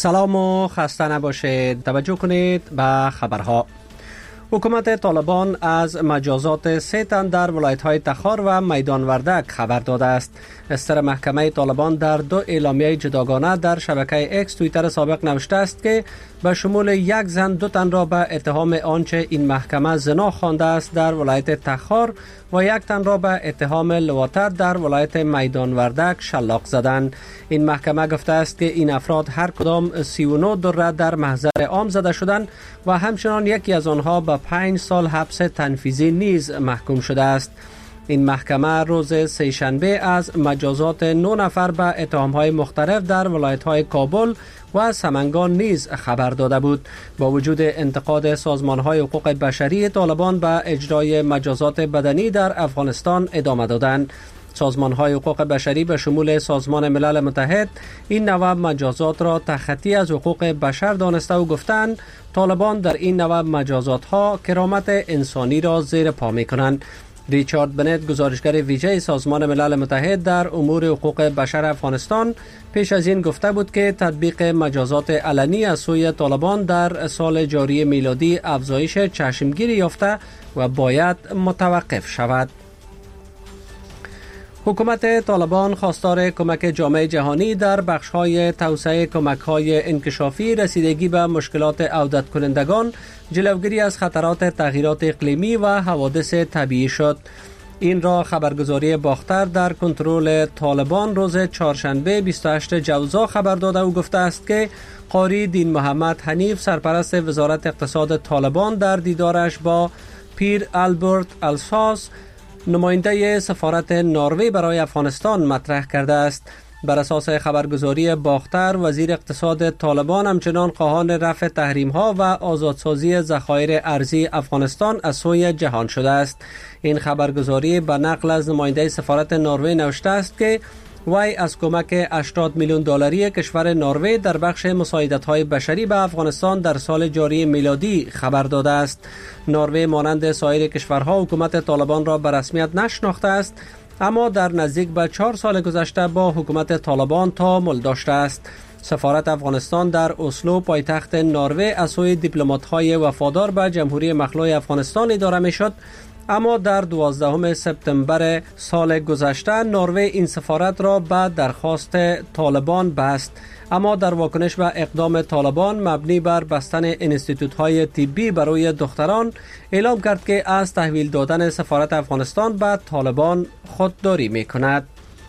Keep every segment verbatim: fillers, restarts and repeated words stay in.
سلام و خسته نباشید. توجه کنید به خبرها. حکومت طالبان از مجازات سه تن در ولایت‌های تخار و میدان وردک خبر داده است. استر محکمه طالبان در دو اعلامیه جداگانه در شبکه اکس توییتر سابق نوشته است که به شمول یک زن دو تن را به اتهام آنچه این محکمه زنا خوانده است در ولایت تخار و یک تن را به اتهام لواطت در ولایت میدان وردک شلاق زدند. این محکمه گفته است که این افراد هر کدام سی و نه دره در محضر عام زده شدند و همچنان یکی از آنها به پنج سال حبس تنفیذی نیز محکوم شده است. این محکمه روز سه‌شنبه از مجازات نه نفر به اتهام‌های مختلف در ولایت‌های کابل و سمنگان نیز خبر داده بود. با وجود انتقاد سازمان‌های حقوق بشری، طالبان به اجرای مجازات بدنی در افغانستان ادامه دادند. سازمان‌های حقوق بشری به شمول سازمان ملل متحد این نوع مجازات را تخطی از حقوق بشر دانسته و گفتند طالبان در این نوع مجازات‌ها کرامت انسانی را زیر پا می‌کنند. ریچارد بنت، گزارشگر ویژه سازمان ملل متحد در امور حقوق بشر افغانستان، پیش از این گفته بود که تطبیق مجازات علنی از سوی طالبان در سال جاری میلادی افزایش چشمگیری یافته و باید متوقف شود. حکومت طالبان خواستار کمک جامعه جهانی در بخش‌های توسعه کمک‌های انکشافی، رسیدگی به مشکلات عودت کنندگان، جلوگیری از خطرات تغییرات اقلیمی و حوادث طبیعی شد. این را خبرگزاری باختر در کنترل طالبان روز چهارشنبه بیست و هشتم جوزا خبر داده و گفته است که قاری دین محمد حنیف، سرپرست وزارت اقتصاد طالبان، در دیدارش با پیر آلبرت الساس، نماینده سفارت نروژ برای افغانستان، مطرح کرده است. بر اساس خبرگزاری باختر، وزیر اقتصاد طالبان همچنان خواهان رفع تحریم‌ها و آزادسازی ذخایر ارزی افغانستان از سوی جهان شده است. این خبرگزاری به نقل از نماینده سفارت نروژ نوشته است که وی از کمک هشتاد میلیون دلاری کشور نروژ در بخش مساعدت‌های بشری به افغانستان در سال جاری میلادی خبر داده است. نروژ مانند سایر کشورها حکومت طالبان را به رسمیت نشناخته است، اما در نزدیک به چهار سال گذشته با حکومت طالبان تعامل داشته است. سفارت افغانستان در اسلو، پایتخت نروژ، از سوی دیپلمات‌های وفادار به جمهوری مخلوع افغانستان اداره می‌شد، اما در دوازدهم سپتامبر سال گذشته نروژ این سفارت را به درخواست طالبان بست، اما در واکنش به اقدام طالبان مبنی بر بستن انستیتوت‌های طبی برای دختران اعلام کرد که از تحویل دادن سفارت افغانستان به طالبان خودداری می‌کند.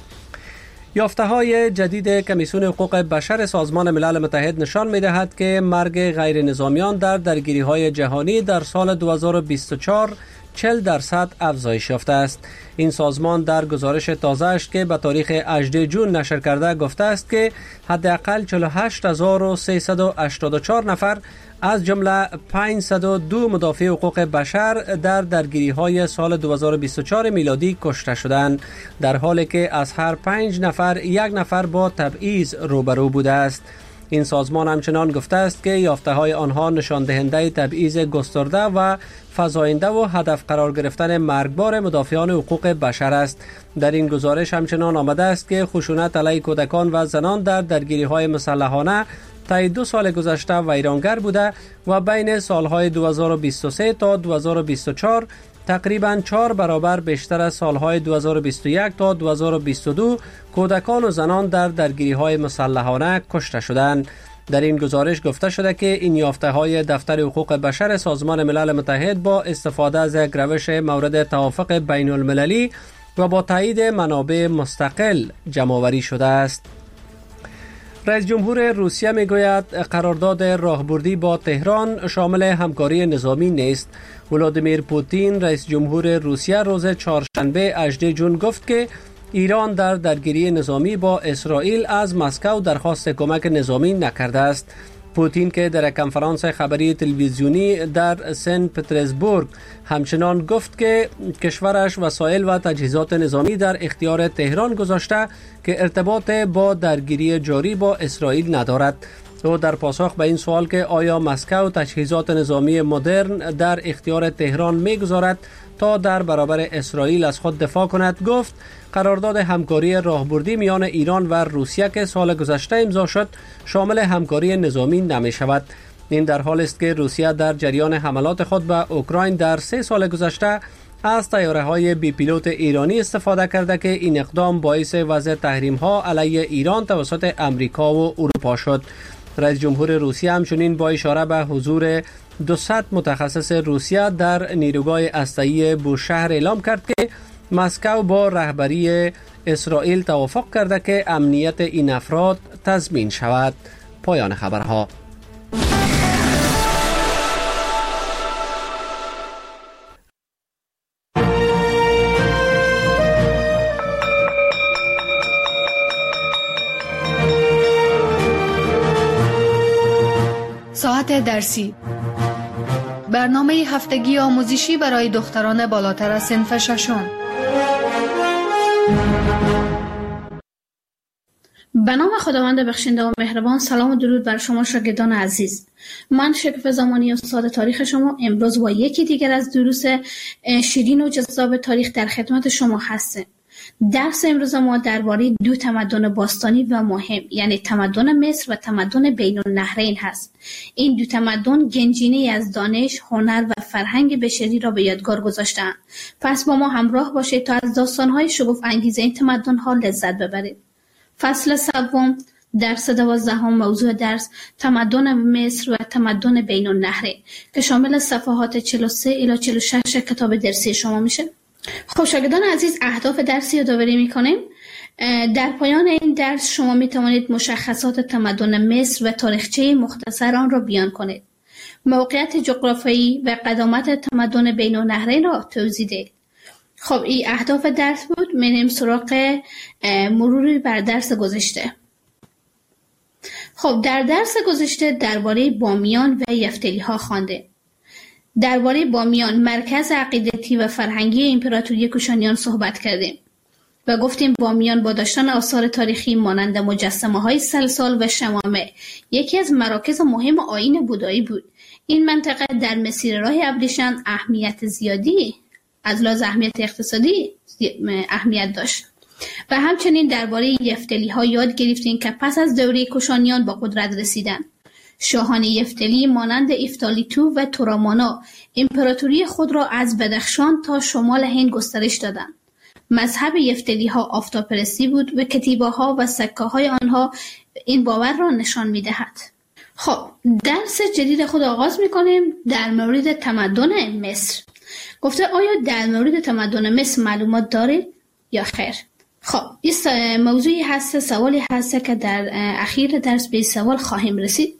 یافته‌های جدید کمیسیون حقوق بشر سازمان ملل متحد نشان می‌دهد که مرگ غیر نظامیان در درگیری‌های جهانی در سال دو هزار و بیست و چهار چهل درصد افزایش یافته است. این سازمان در گزارش تازه‌اش که به تاریخ هجدهم ژوئن نشر کرده گفته است که حداقل چهل و هشت هزار و سیصد و هشتاد و چهار نفر از جمله پانصد و دو مدافع حقوق بشر در درگیری‌های سال دو هزار و بیست و چهار میلادی کشته شدند، در حالی که از هر پنج نفر یک نفر با تبعیض روبرو بوده است. این سازمان همچنان گفته است که یافته‌های آنها نشان دهنده تبعیض گسترده و فزاینده و هدف قرار گرفتن مرگبار مدافعان حقوق بشر است. در این گزارش همچنان آمده است که خشونت علیه کودکان و زنان در درگیری‌های مسلحانه طی دو سال گذشته ویرانگر بوده و بین سالهای دو هزار و بیست و سه تا دو هزار و بیست و چهار تقریباً چهار برابر بیشتر از سالهای دو هزار و بیست و یک تا دو هزار و بیست و دو کودکان و زنان در درگیری‌های مسلحانه کشته شدند. در این گزارش گفته شده که این یافته‌های دفتر حقوق بشر سازمان ملل متحد با استفاده از یک روش مورد توافق بین المللی و با تایید منابع مستقل جمع‌آوری شده است. رئیس جمهور روسیه میگوید قرارداد راهبردی با تهران شامل همکاری نظامی نیست. ولادیمیر پوتین، رئیس جمهور روسیه، روز چهارشنبه هجدهم ژوئن گفت که ایران در درگیری نظامی با اسرائیل از مسکو درخواست کمک نظامی نکرده است. پوتین که در کنفرانس خبری تلویزیونی در سن پترزبورگ همچنان گفت که کشورش وسایل و تجهیزات نظامی در اختیار تهران گذاشته که ارتباط با درگیری جاری با اسرائیل ندارد. او در پاسخ به این سوال که آیا مسکو تجهیزات نظامی مدرن در اختیار تهران میگذارد تا در برابر اسرائیل از خود دفاع کند، گفت قرارداد همکاری راهبردی میان ایران و روسیه که سال گذشته امضا شد شامل همکاری نظامی نمی شود. این در حالی است که روسیه در جریان حملات خود به اوکراین در سه سال گذشته از طیاره های بی پیلوت ایرانی استفاده کرده که این اقدام باعث وضع تحریم ها علیه ایران توسط امریکا و اروپا شد. رئیس جمهور روسیه همچنین با اشاره به حضور دویست متخصص روسیه در نیروگاه هسته‌ای بوشهر اعلام کرد که مسکو با رهبری اسرائیل توافق کرده که امنیت این افراد تضمین شود. پایان خبرها. ساعت درسی، برنامه هفتگی آموزشی برای دختران بالاتر از صنف ششم. به نام خداوند بخشنده و مهربان. سلام و درود بر شما شاگردان عزیز. من شکف زمانی استاد تاریخ شما امروز با یکی دیگر از دروس شیرین و جذاب تاریخ در خدمت شما هستم. درس امروز ما درباره دو تمدن باستانی و مهم، یعنی تمدن مصر و تمدن بین النهرین هست. این دو تمدن گنجینه‌ای از دانش، هنر و فرهنگ بشری را به یادگار گذاشتند. پس با ما همراه باشید تا از داستان‌های شگفت انگیز این تمدن‌ها لذت ببرید. فصل سوم، درس دوازدهم، موضوع درس تمدن مصر و تمدن بین النهرین که شامل صفحات چهل و سه الی چهل و شش کتاب درسی شما میشه. خب شاگردان عزیز، اهداف درسی یادآوری میکنیم. در پایان این درس شما میتوانید مشخصات تمدن مصر و تاریخچه مختصر آن را بیان کنید. موقعیت جغرافیایی و قدامت تمدن بین النهرین را توضیح دهید. خب این اهداف درس بود. میریم سراغ مروری بر درس گذشته. خب در درس گذشته درباره بامیان و یفتلی ها خوانده. درباره بامیان، مرکز عقیدتی و فرهنگی امپراتوری کوشانیان صحبت کردیم و گفتیم بامیان با داشتن آثار تاریخی مانند مجسمه های سلسال و شمامه یکی از مراکز مهم آیین بودایی بود. این منطقه در مسیر راه ابریشم اهمیت زیادی از لحاظ اهمیت اقتصادی اهمیت داشت. و همچنین درباره یفتلی ها یاد گرفتیم که پس از دوره کوشانیان با قدرت رسیدند. شاهان یفتلی مانند افتالیتو و تورامانا امپراتوری خود را از بدخشان تا شمال هند گسترش دادند. مذهب یفتلی ها آفتاب‌پرستی بود و کتیبه ها و سکه های آنها این باور را نشان می دهد. خب درس جدید خود آغاز می کنیم در مورد تمدن مصر. گفته آیا در مورد تمدن مصر معلومات دارید یا خیر؟ خب این موضوعی هست، سوالی هست که در اخیر درس به سوال خواهیم رسید.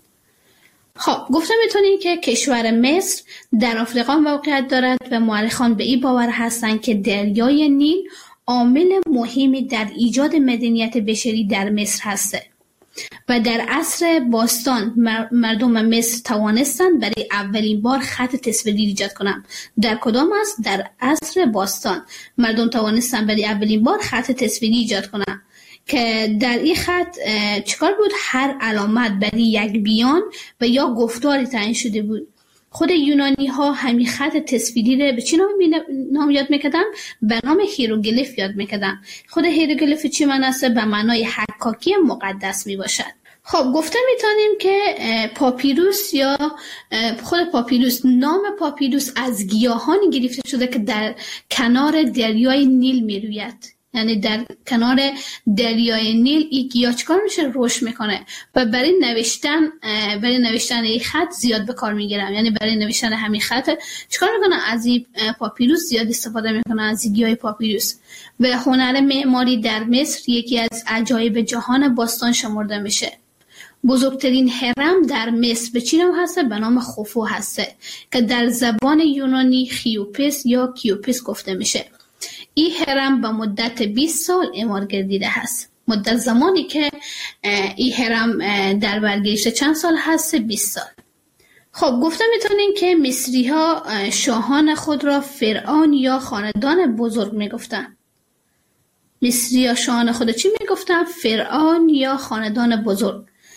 خب گفته میتونیم که کشور مصر در آفریقا موقعیت دارد و مورخان به این باور هستند که دریای نیل عامل مهمی در ایجاد مدنیت بشری در مصر هسته و در عصر باستان مردم مصر توانستند برای اولین بار خط تصویری ایجاد کنند. در کدام است؟ در عصر باستان مردم توانستند برای اولین بار خط تصویری ایجاد کنند که در این خط چیکار بود؟ هر علامت برای یک بیان و یا گفتاری تعیین شده بود. خود یونانی ها همین خط تصویری رو به چی نام یاد میکردن؟ به نام هیروگلیف یاد میکردن. خود هیروگلیف چی معنی است؟ به معنای حکاکی مقدس میباشد. خب گفته میتونیم که پاپیروس یا خود پاپیروس، نام پاپیروس از گیاهانی گرفته شده که در کنار دریای نیل میروید. یعنی در کنار دریای نیل این گیاه چکار میشه؟ رشد میکنه و برای نوشتن برای نوشتن این خط زیاد به کار میگیرم. یعنی برای نوشتن همین خط چکار میکنه؟ از این پاپیروس زیاد استفاده میکنه، از این گیاه پاپیروس. و هنر معماری در مصر یکی از عجایب جهان باستان شمرده میشه. بزرگترین هرم در مصر به چی نام هسته؟ به نام خوفو هسته که در زبان یونانی خیوپس یا کیوپس گفته میشه. این هرم به مدت بیست سال اعمار گردیده هست. مدت زمانی که این هرم در برگشت چند سال هست؟ بیست سال. خب گفته میتونیم که مصری ها شاهان خود را فرعون یا خاندان بزرگ میگفتن. مصری ها شاهان خود چی میگفتن؟ فرعون یا خاندان بزرگ.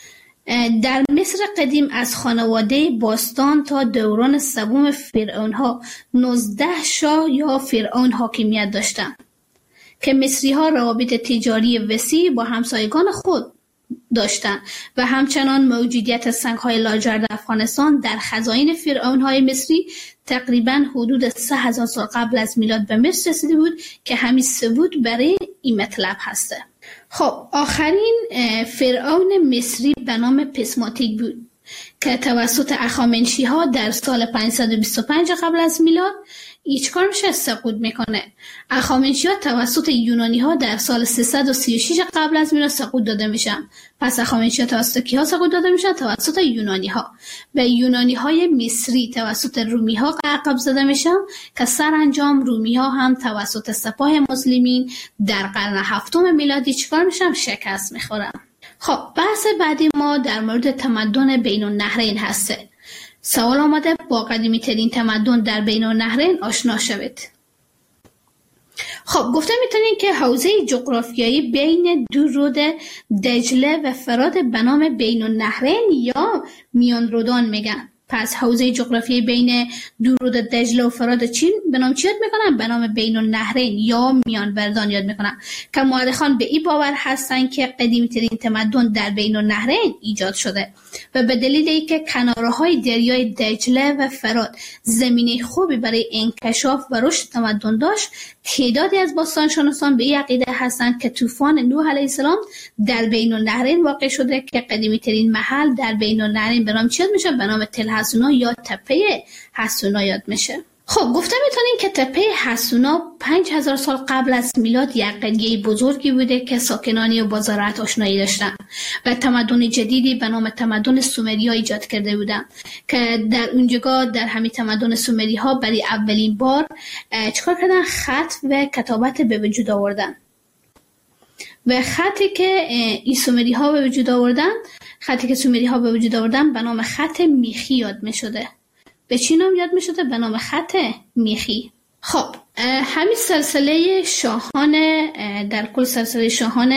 در مصر قدیم از خانواده باستان تا دوران سوم فرعونها نوزده شاه یا فرعون حاکمیت داشتند که مصری ها روابط تجاری وسیع با همسایگان خود داشتند و همچنان موجودیت سنگ های لاجرد افغانستان در خزائن فرعون های مصری تقریبا حدود سه هزار سال قبل از میلاد به مصر رسیده بود که همین ثبوت برای این مطلب هسته. خب آخرین فرعون مصری به نام پسماتیک بود که توسط اخامنشی ها در سال پانصد و بیست و پنج قبل از میلاد ایچ کار میشه سقوط میکنه. اخامنشی ها توسط یونانی ها در سال سیصد و سی و شش قبل از میلاد سقوط داده میشن. پس اخامنشی ها توسط کی ها سقوط داده میشن؟ توسط یونانی ها. و یونانی های مصری توسط رومی ها عقب زده میشن که سرانجام رومی ها هم توسط سپاه مسلمین در قرن هفتم میلادی چیکار میشن؟ شکست میخورن. خب بحث بعدی ما در مورد تمدن بین النهرین هسته. سوال آمده با قدیمی ترین تمدن در بین النهرین آشنا شوید. خب گفته میتونین که حوزه جغرافیایی بین دو رود دجله و فرات به نام بین النهرین یا میان رودان میگن. پس حوزه جغرافیایی بین دو رود دجله و فرات چین به نام چی یاد میکنن؟ به نام بین النهرین یا میان بردان یاد میکنن که مورخان به این باور هستن که قدیمی ترین تمدن در بین النهرین ایجاد شده و به دلیل اینکه کنارهای دریای دجله و فرات زمینه خوبی برای انکشاف و رشد تمدن داشت، تعدادی از باستانشناسان به این عقیده هستند که طوفان نوح علیه السلام در بین النهرین واقع شده که قدیمی ترین محل در بین النهرین به نام چی یاد میشه؟ به نام تل حسونا یا تپه حسونا یاد میشه. خب گفته میتونین که تپه حسونا پنج هزار سال قبل از میلاد یک قریه بزرگی بوده که ساکنانی و با زراعت آشنایی داشتن و تمدن جدیدی به نام تمدن سومری ها ایجاد کرده بودن که در اونجا در همین تمدن سومری ها برای اولین بار چیکار کردن؟ خط و کتابت به وجود آوردن و خطی که این سومری ها به وجود آوردن خطی که سومری ها به وجود آوردن به نام خط میخی یاد می شده. به چی نام یاد می شده؟ به نام خط میخی. خب همین سلسله شاهان در کل سلسله شاهان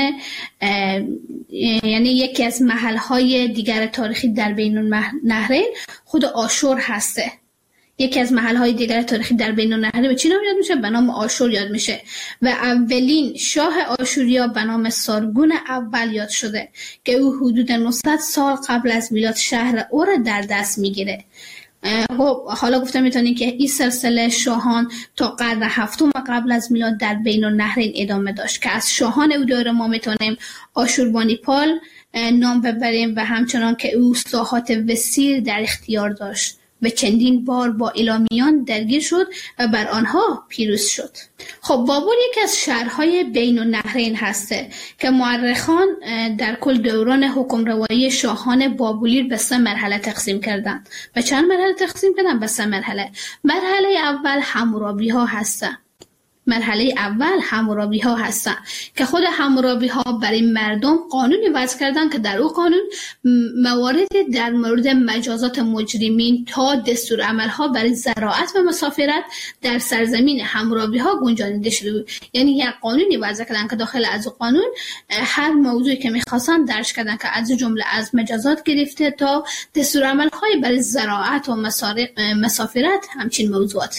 یعنی یکی از محلهای دیگر تاریخی در بین النهرین خود آشور هسته. یکی از محلهای دیگر تاریخی در بین النهرین به چی نام یاد میشه؟ به نام آشور یاد میشه و اولین شاه آشوریا به نام سارگون اول یاد شده که او حدود نهصد سال قبل از میلاد شهر او را در دست میگیره. حالا گفتم میتونین که این سلسله شاهان تا قرن هفتم قبل از میلاد در بین النهرین ادامه داشت که از شاهان او دوره ما میتونیم آشوربانیپال نام ببریم و همچنان که او ساحات وسیع در اختیار داشت و چندین بار با ایلامیان درگیر شد و بر آنها پیروز شد. خب بابل یکی از شهرهای بین النهرین هسته که مورخان در کل دوران حکمروایی شاهان بابلی به سه مرحله تقسیم کردند. به چند مرحله تقسیم کردن؟ به سه مرحله. مرحله اول حمورابی ها هستن. مرحله اول حمورابی ها هستن که خود حمورابی ها برای مردم قانونی وضع کردن که در او قانون موارد در مورد مجازات مجرمین تا دستور عمل ها برای زراعت و مسافرت در سرزمین حمورابی ها گنجانیده شده بود. یعنی یک قانونی وضع کردن که داخل از او قانون هر موضوعی که میخواستن درج کردن که از جمله از مجازات گرفته تا دستور عمل های برای زراعت و مسافرت همچین موضوعات.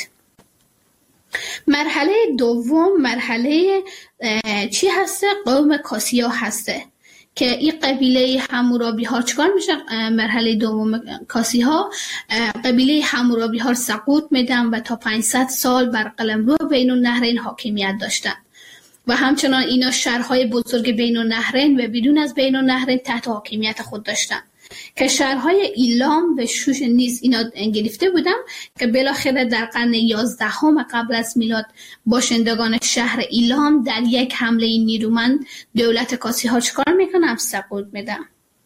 مرحله دوم مرحله چی هسته؟ قوم کاسیا هسته که این قبیله حمورابی ها چکار میشه؟ مرحله دوم کاسی ها قبیله حمورابی ها سقوط میدن و تا پانصد سال بر قلمرو بین النهرین حاکمیت داشتن و همچنان اینا شهرهای بزرگ بین النهرین و بدون از بین النهرین تحت حاکمیت خود داشتن که شهرهای ایلام و شوش نیز اینا گرفته بودن که بالاخره در قرن یازدهم قبل از میلاد باشندگان شهر ایلام در یک حمله نیرومند دولت کاسی ها چکار میکنن؟ سقوط میدن.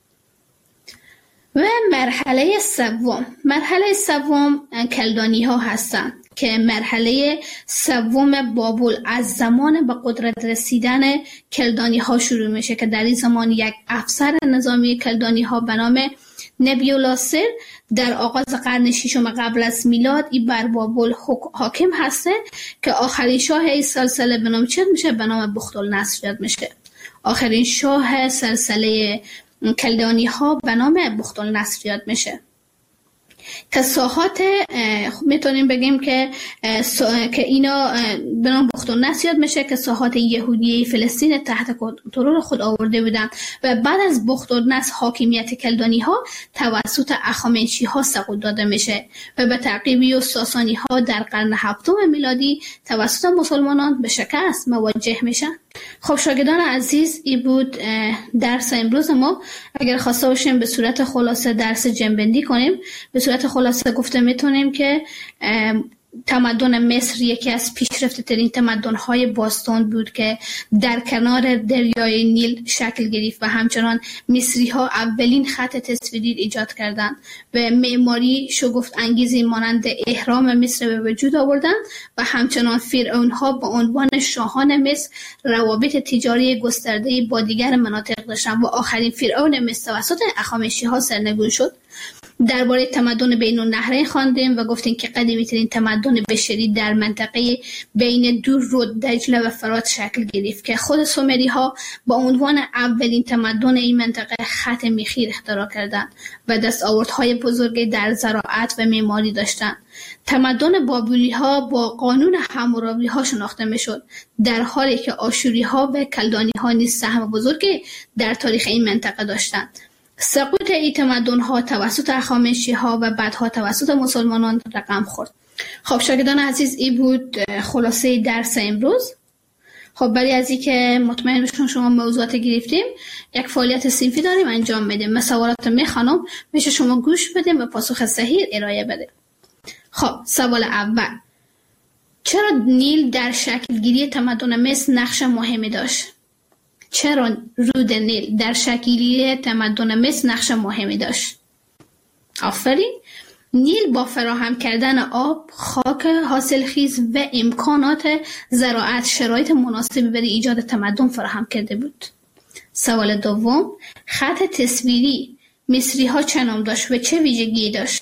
و مرحله سوم مرحله سوم کلدانی ها هستن که مرحله سوم بابل از زمان به قدرت رسیدن کلدانی ها شروع میشه که در این زمان یک افسر نظامی کلدانی ها به نام نبیولاسر در آغاز قرن ششم قبل از میلاد ای بر بابل حاکم هسته که آخرین شاه این سلسله به نام چه میشه؟ به نام بختالنصر یاد میشه. آخرین شاه سلسله کلدانی ها به نام بختالنصر یاد میشه که ساحات میتونیم بگیم که که اینا به نام بختالنصر یاد میشه که ساحات یهودی فلسطین تحت کنترل خود آورده بودند و بعد از بختالنصر حاکمیت کلدانی ها توسط اخامنشی ها سقوط داده میشه و به تعقیبی و ساسانی ها در قرن هفتم میلادی توسط مسلمانان به شکست مواجه میشن. خب شاگردان عزیز، این بود درس امروز ما. اگر خواسته باشیم به صورت خلاصه درس جنبندی کنیم، به صورت خلاصه گفته میتونیم که تمدن مصر یکی از پیشرفته ترین تمدن های باستان بود که در کنار دریای نیل شکل گرفت و همچنان مصری ها اولین خط تصویری ایجاد کردند و معماری شگفت انگیزی مانند اهرام مصر به وجود آوردند و همچنان فرعون ها با عنوان شاهان مصر روابط تجاری گسترده با دیگر مناطق داشتند و آخرین فرعون مصر توسط اخامنشی ها سرنگون شد. درباره تمدن بین النهرین خواندیم و گفتیم که قدیمی ترین تمدن بشری در منطقه بین دو رود دجله و فرات شکل گرفت که خود سومری ها با عنوان اولین تمدن این منطقه خط میخی اختراع کردند و دستاوردهای بزرگی در زراعت و معماری داشتند. تمدن بابلی ها با قانون حمورابی ها شناخته میشد، در حالی که آشوری ها و کلدانی ها نیز سهم بزرگی در تاریخ این منطقه داشتند. سقوط این تمدن ها توسط اخامنشی ها و بعدها توسط مسلمانان رقم خورد. خب شاگردان عزیز، این بود خلاصه درس امروز. خب برای از این که مطمئن بشون شما موضوعات گرفتیم، یک فعالیت صنفی داریم انجام میدیم. من سوالات میخوانم، میشه شما گوش بدیم و پاسخ صحیح ارائه بده. خب سوال اول: چرا نیل در شکل گیری تمدن مصر نقش مهمی داشت؟ چرا رود نیل در شکلی تمدن مصر نقش مهمی داشت؟ آفرین. نیل با فراهم کردن آب، خاک حاصلخیز و امکانات زراعت شرایط مناسبی برای ایجاد تمدن فراهم کرده بود. سوال دوم: خط تصویری مصری ها چه نام داشت و چه ویژگی داشت؟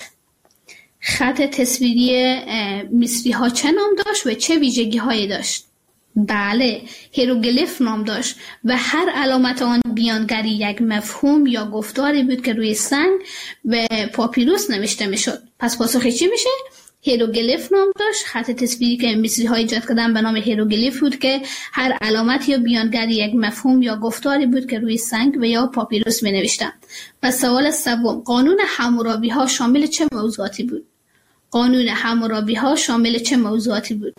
خط تصویری مصری ها چه نام داشت و چه ویژگی هایی داشت؟ بله، هیروگلیف نام داشت و هر علامت آن بیانگری یک مفهوم یا گفتاری بود که روی سنگ و پاپیروس نوشته میشد. پس پاسخ چی میشه؟ هیروگلیف نام داشت. خط تصویری که مصری ها ایجاد کردن به نام هیروگلیف بود که هر علامت یا بیانگری یک مفهوم یا گفتاری بود که روی سنگ و یا پاپیروس می نوشتن. پس سوال سوم: قانون حمورابی ها شامل چه موضوعاتی بود؟ قانون حمورابی ها شامل چه موضوعاتی بود؟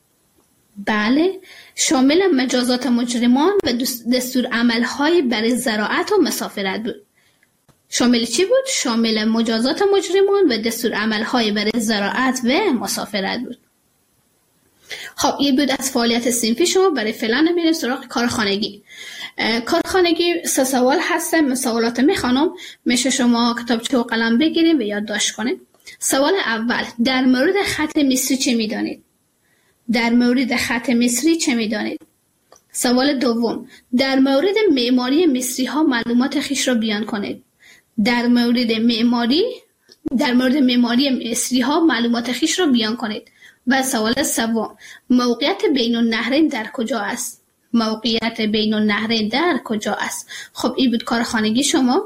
بله، شامل مجازات مجرمان و دستور عملهای برای زراعت و مسافرت بود. شامل چی بود؟ شامل مجازات مجرمان و دستور عملهای برای زراعت و مسافرت بود. خب این بود از فعالیت صنفی شما. برای فعلا میریم سراغ کارخانگی. کارخانگی سه سوال هستن، من سوالات میخوانم، میشه شما کتابچه و قلم بگیریم و یادداشت کنیم. سوال اول: در مورد خط مصری چه میدانید؟ در مورد خط مصری چه میدانید؟ سوال دوم: در مورد معماری مصری ها معلومات خیش را بیان کنید. در مورد معماری در مورد معماری مصری ها معلومات خیش را بیان کنید. و سوال سوم: موقعیت بین النهرین در کجا است؟ موقعیت بین النهرین در کجا است؟ خب این بود کارخانگی شما.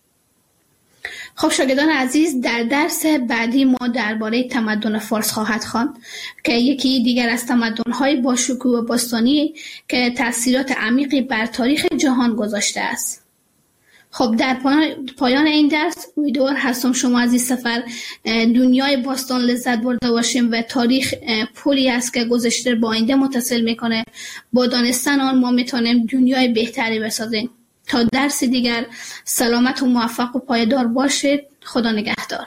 خب شاگردان عزیز، در درس بعدی ما درباره تمدن فارس خواهد خواند که یکی دیگر از تمدن‌های با شکوه و باستانی که تأثیرات عمیقی بر تاریخ جهان گذاشته است. خب در پایان این درس امیدوار هستم شما از این سفر دنیای باستان لذت برده باشیم و تاریخ پلی است که گذشته با آینده متصل میکنه. با دانستن آن ما میتونیم دنیای بهتری بسازیم. تا درس دیگر سلامت و موفق و پایدار باشید. خدا نگهدار.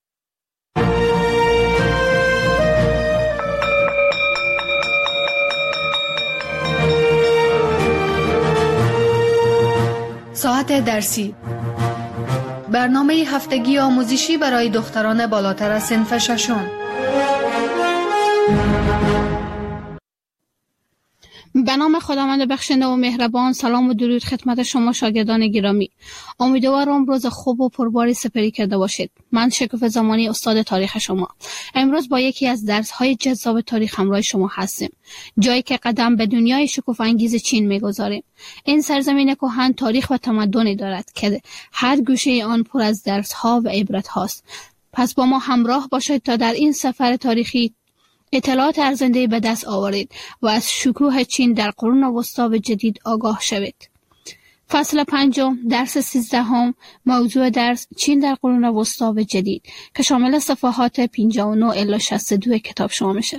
ساعت درسی، برنامه هفتگی آموزشی برای دختران بالاتر از صنف ششم. به نام خداوند بخشنده و مهربان. سلام و درود خدمت شما شاگردان گرامی. امیدوارم روز خوب و پرباری سپری کرده باشید. من شکوفه زمانی استاد تاریخ شما. امروز با یکی از درس‌های جذاب تاریخ همراه شما هستیم. جایی که قدم به دنیای شکوفه انگیز چین می‌گذاریم. این سرزمین کهن تاریخ و تمدنی دارد که هر گوشه آن پر از درس‌ها و عبرت‌هاست. پس با ما همراه باشید تا در این سفر تاریخی اطلاعات ارزنده به دست آورید و از شکوه چین در قرون وسطی و جدید آگاه شوید. فصل پنجم، درس سیزدهم، موضوع درس چین در قرون وسطی و جدید که شامل صفحات پنجاه و نه الی شصت و دو کتاب شما میشه.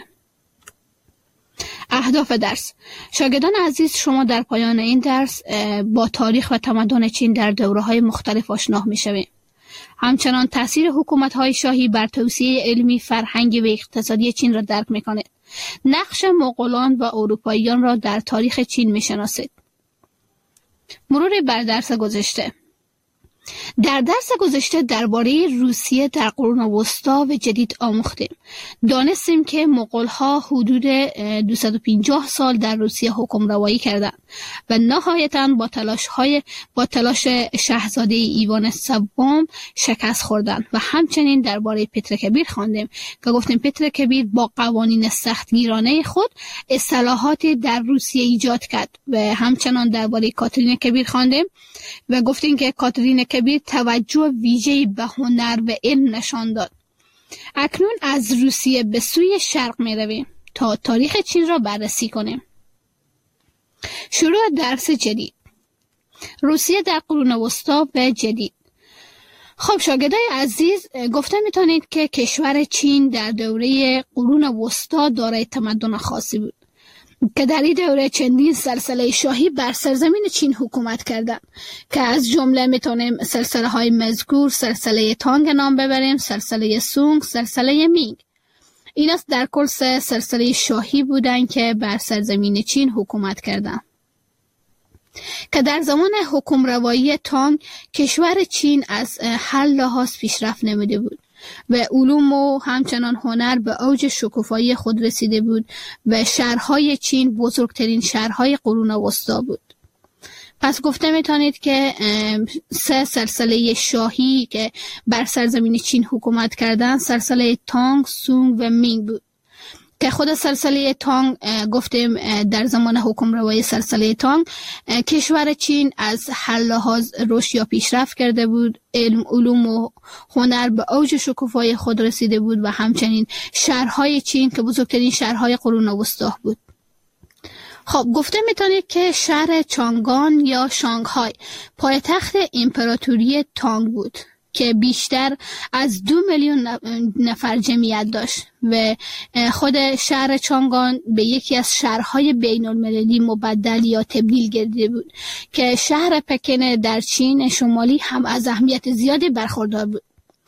اهداف درس: شاگردان عزیز، شما در پایان این درس با تاریخ و تمدن چین در دوره‌های مختلف آشنا میشوید. همچنان تأثیر حکومت‌های شاهی بر توسعه علمی، فرهنگی و اقتصادی چین را درک می‌کنید. نقش مغولان و اروپاییان را در تاریخ چین می‌شناسید. مرور بر درس گذشته. در درس گذشته درباره روسیه در قرون وسطی و جدید آموختیم. دانستیم که مغول‌ها حدود دویست و پنجاه سال در روسیه حکم روایی کردند و نهایتاً با تلاش‌های با تلاش شاهزاده ایوان سوم شکست خوردند و همچنین درباره پتر کبیر خواندیم که گفتیم پتر کبیر با قوانین سختگیرانه خود اصلاحاتی در روسیه ایجاد کرد و همچنان درباره کاترین کبیر خواندیم و گفتیم که کاترین کبیر توجه ویژه‌ای به هنر و علم نشان داد. اکنون از روسیه به سوی شرق می رویم تا تاریخ چین را بررسی کنیم. شروع درس جدید. روسیه در قرون وسطی و جدید. خب شاگردای عزیز، گفته میتونید که کشور چین در دوره قرون وسطی دارای تمدن خاصی بود که در این دوره چندین سلسله شاهی بر سرزمین چین حکومت کردند که از جمله میتونیم سلسله های مذکور، سلسله تانگ نام ببریم، سلسله سونگ، سلسله مینگ. اینا در کل سه سلسله شاهی بودند که بر سرزمین چین حکومت کردند که در زمان حکم روایی تانگ کشور چین از هر لحاظ پیشرفت نموده بود و علوم و همچنان هنر به اوج شکوفایی خود رسیده بود و شهرهای چین بزرگترین شهرهای قرون وسطی بود. پس گفته میتونید که سه سلسله شاهی که بر سرزمین چین حکومت کردن سلسله تانگ، سونگ و مینگ بود که خود سلسله تانگ گفتیم در زمان حکم روایی سلسله تانگ کشور چین از هر لحاظ رشد یا پیشرفت کرده بود، علم، علوم و هنر به اوج شکوفایی خود رسیده بود و همچنین شهرهای چین که بزرگترین شهرهای قرون وسطی بود. خب گفته میتونید که شهر چانگان یا شانگهای پایتخت امپراتوری تانگ بود که بیشتر از دو میلیون نفر جمعیت داشت و خود شهر چانگان به یکی از شهرهای بین المللی مبدل یا تبدیل گردیده بود که شهر پکن در چین شمالی هم از اهمیت زیادی برخوردار بود.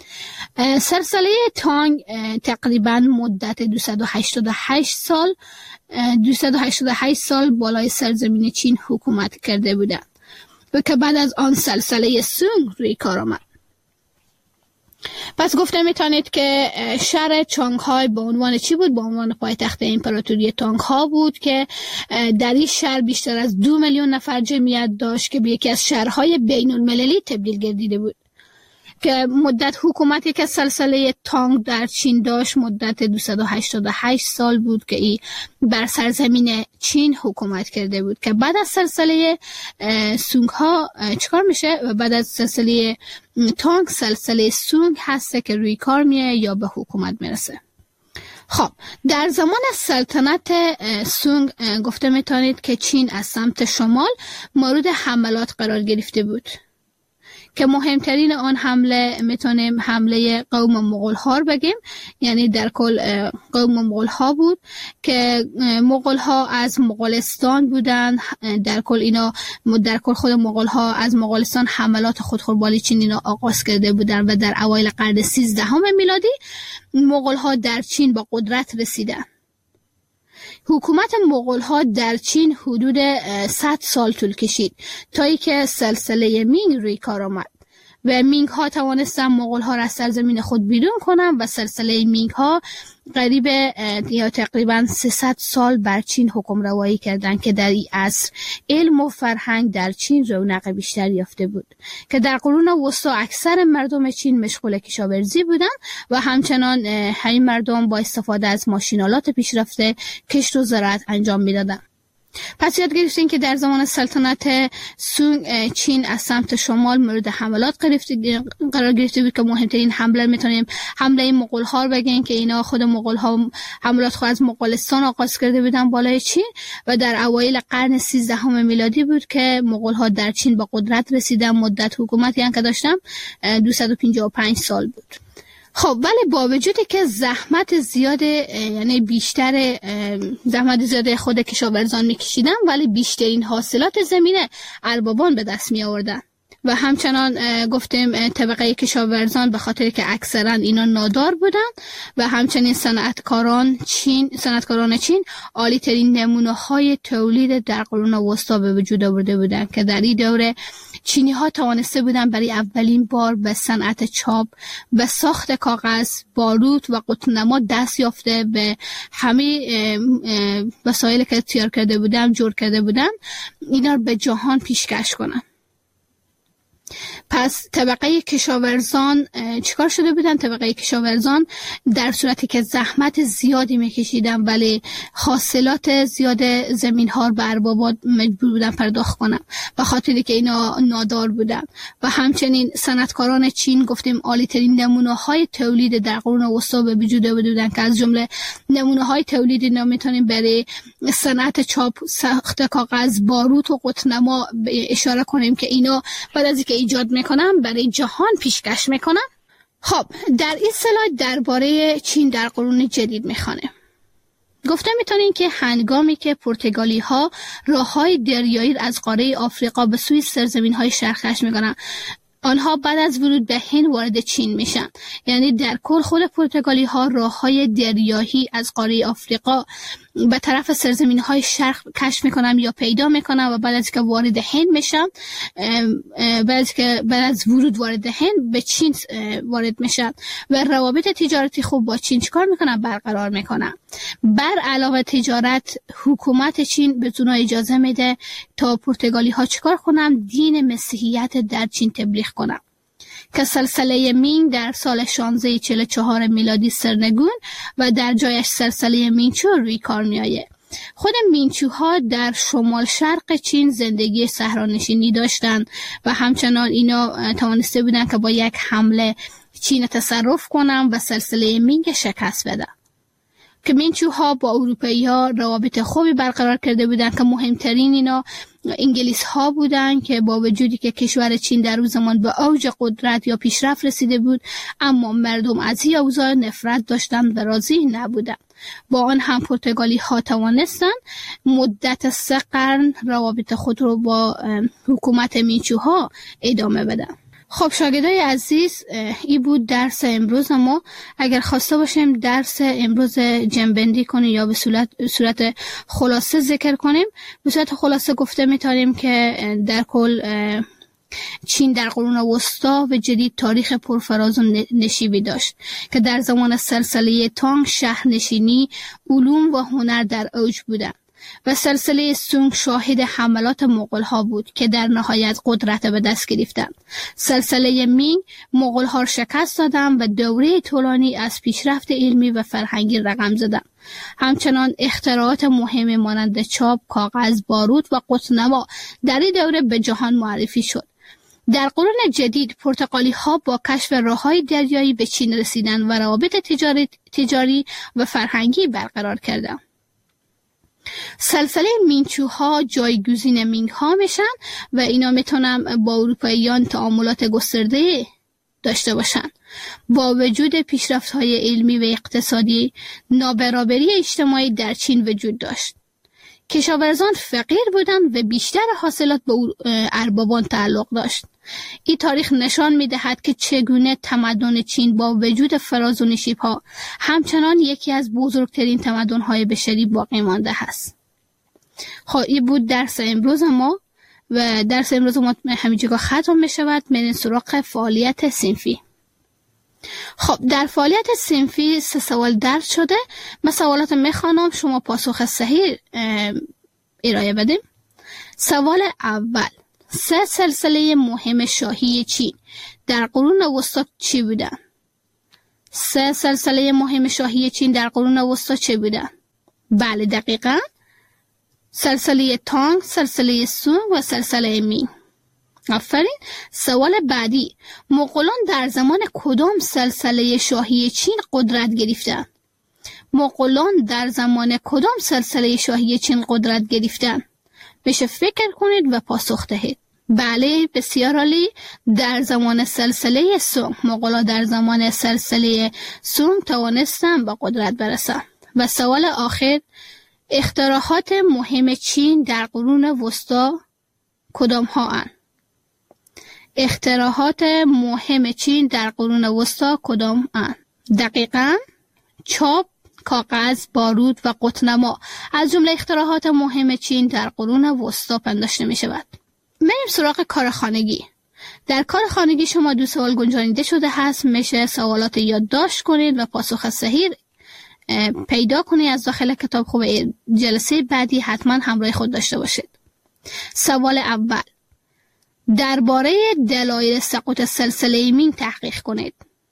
سلسله تانگ تقریبا مدت دویست و هشتاد و هشت سال دویست و هشتاد و هشت سال بالای سرزمین چین حکومت کرده بودند و که بعد از آن سلسله سونگ روی کار آمد. پس گفته میتونید که شهر چانگهای به عنوان چی بود؟ به عنوان پایتخت امپراتوری تانگها بود که در این شهر بیشتر از دو میلیون نفر جمعیت داشت که به یکی از شهرهای بین المللی تبدیل گردیده بود که مدت حکومتی که سلسله تانگ در چین داشت مدت دویست و هشتاد و هشت سال بود که ای بر سرزمین چین حکومت کرده بود که بعد از سلسله سونگ ها چیکار میشه و بعد از سلسله تانگ سلسله سونگ هسته که روی کار میه یا به حکومت میرسه. خب در زمان سلطنت سونگ گفته میتونید که چین از سمت شمال مورد حملات قرار گرفته بود که مهمترین آن حمله میتونیم حمله قوم مغول ها رو بگیم، یعنی در کل قوم مغول ها بود که مغول ها از مغولستان بودن. در کل اینا در کل خود مغول ها از مغولستان حملات خودخوربالی چین اینا آغاز کرده بودن و در اوایل قرن سیزدهم میلادی مغول ها در چین با قدرت رسیدن. حکومت مغول ها در چین حدود صد سال طول کشید تا ای که سلسله مینگ روی کار آمد و مینگ ها توانستن مغول ها را از سرزمین خود بیرون کنند و سلسله مینگ ها قریب یا تقریبا سیصد سال بر چین حکم روایی کردند که در این عصر علم و فرهنگ در چین رونق بیشتر یافته بود که در قرون وسطا اکثر مردم چین مشغول کشاورزی بودند و همچنان همین مردم با استفاده از ماشینالات پیشرفته کشت و زراعت انجام میدادند. پس یاد گرفتیم که در زمان سلطنت سونگ چین از سمت شمال مورد حملات قرار گرفته بود که مهمترین حمله میتونیم حمله مغول ها بگیم که اینا خود مغول ها حملات خود از مغولستان آغاز کرده بودن بالای چین و در اوایل قرن سیزدهم میلادی بود که مغول ها در چین با قدرت رسیدن. مدت حکومتی هم که داشتن دویست و پنجاه و پنج سال بود. خب ولی با وجودی که زحمت زیاد یعنی بیشتر زحمت زیاد خود کشاورزان میکشیدن ولی بیشترین حاصلات زمینه اربابان به دست می آوردن و همچنان گفتیم طبقه کشاورزان به خاطر که اکثرا اینا نادار بودن و همچنین صنعتکاران چین صنعتکاران چین عالی ترین نمونه های تولید در قرون وسطا به وجود آورده بودند که در این دوره چینی ها توانسته بودند برای اولین بار به صنعت چاپ و ساخت کاغذ، باروت و قطنما دست یافته به همه وسایلی که تیار کرده بودند جور کرده بودند اینا به جهان پیشکش کنند. پس طبقه کشاورزان چیکار شده بودن؟ طبقه کشاورزان در صورتی که زحمت زیادی میکشیدن ولی حاصلات زیاد زمین ها به اربابات مجبور بودن پرداخت کنن و خاطری که اینا نادار بودن و همچنین صنعتکاران چین گفتیم عالی ترین نمونه های تولید در قرون وسطا به وجود آورده بودن که از جمله نمونه های تولید اینا میتونیم برای صنعت چاپ، ساخت کاغذ، باروت و قطنما اشاره کنیم که اینا بعد از اینکه ایجاد میکنن برای جهان پیشکش میکنن. خب در این سلاید درباره چین در قرون جدید میخوانه. گفته میتونین که هنگامی که پرتغالی ها راه های دریایی از قاره آفریقا به سوی سرزمین های شرقش میکنن، آنها بعد از ورود به هند وارد چین میشن. یعنی در کل خود پرتغالی ها راه های دریایی از قاره آفریقا به طرف سرزمین های شرق کشف میکنن یا پیدا میکنن و بعد از که وارد هند میشن بعد از که بعد از ورود وارد هند به چین وارد میشن و روابط تجارتی خوب با چین چیکار میکنن؟ برقرار میکنن. بر علاوه تجارت حکومت چین به اونا اجازه میده تا پرتغالی ها چیکار کنن؟ دین مسیحیت در چین تبلیغ کنن که سلسله مینگ در سال شانزده و چهل و چهار میلادی سرنگون و در جایش سلسله مینچو روی کار میآید. خود مینچوها در شمال شرق چین زندگی صحرانشینی داشتند و همچنان اینا توانسته بودند که با یک حمله چین تصرف کنند و سلسله مینگ شکست بدن. که مینچوها با اروپایی ها روابط خوبی برقرار کرده بودند که مهمترین اینا انگلیس ها بودند که با وجودی که کشور چین در اون زمان به اوج قدرت یا پیشرفت رسیده بود اما مردم از این اوضاع نفرت داشتند و راضی نبودند. با آن هم پرتغالی ها توانستند مدت سه قرن روابط خود رو با حکومت مینچوها ادامه بدن. خب شاگردای عزیز، این بود درس امروز ما. اگر خواسته باشیم درس امروز جنبندی کنیم یا به صورت, صورت خلاصه ذکر کنیم، به صورت خلاصه گفته میتونیم که در کل چین در قرون وسطا و جدید تاریخ پرفراز و نشیبی داشت که در زمان سلسله تانگ شهرنشینی، علوم و هنر در اوج بودند و سلسله سونگ شاهد حملات مغول ها بود که در نهایت قدرت به دست گرفتند. سلسله مینگ مغول ها شکست دادند و دوره طولانی از پیشرفت علمی و فرهنگی رقم زدند. همچنان اختراعات مهمی مانند چاپ، کاغذ، باروت و قطنما در این دوره به جهان معرفی شد. در قرون جدید پرتغالی ها با کشف راههای دریایی به چین رسیدند و روابط تجاری, تجاری و فرهنگی برقرار کردند. سلسله مینچوها جایگزین مینگ ها میشن و اینا میتونن با اروپاییان تعاملات گسترده داشته باشن. با وجود پیشرفت های علمی و اقتصادی، نابرابری اجتماعی در چین وجود داشت. کشاورزان فقیر بودند و بیشتر حاصلات به اربابان تعلق داشت. این تاریخ نشان می‌دهد که چگونه تمدن چین با وجود فراز و نشیب‌ها همچنان یکی از بزرگترین تمدن‌های بشری باقی مانده است. خب این بود درس امروز ما. و درس امروز ما همینجا ختم می شود. میریم سراغ فعالیت صنفی. خب در فعالیت صنفی سه سوال درج شده. من سوالات میخوانم، شما پاسخ صحیح ارائه بدیم. سوال اول: سه سلسله مهم شاهی چین در قرون وسطا چی بودن؟ سه سلسله مهم شاهی چین در قرون وسطا چی بودن؟ بله دقیقاً سلسله تانگ، سلسله سونگ و سلسله مینگ. آفرین. سوال بعدی: مغولان در زمان کدام سلسله شاهی چین قدرت گرفتند؟ مغولان در زمان کدام سلسله شاهی چین قدرت گرفتند؟ بشه فکر کنید و پاسخ دهید. بله بسیار عالی، در زمان سلسله سونگ. مغولان در زمان سلسله سونگ توانستند به قدرت برسند. و سوال آخر: اختراعات مهم چین در قرون وسطا کدام ها اند؟ اختراعات مهم چین در قرون وسطا کدام اند؟ دقیقاً چاپ، کاغذ، بارود و قطنما از جمله اختراعات مهم چین در قرون وسطا پنداشته می شود. بریم سراغ کار خانگی. در کار خانگی شما دو سوال گنجانیده شده هست. میشه سوالات یادداشت کنید و پاسخ صحیح پیدا کنید از داخل کتاب. خوب جلسه بعدی حتما همراه خود داشته باشید. سوال اول: درباره دلایل سقوط سلسله مینگ تحقیق کنید.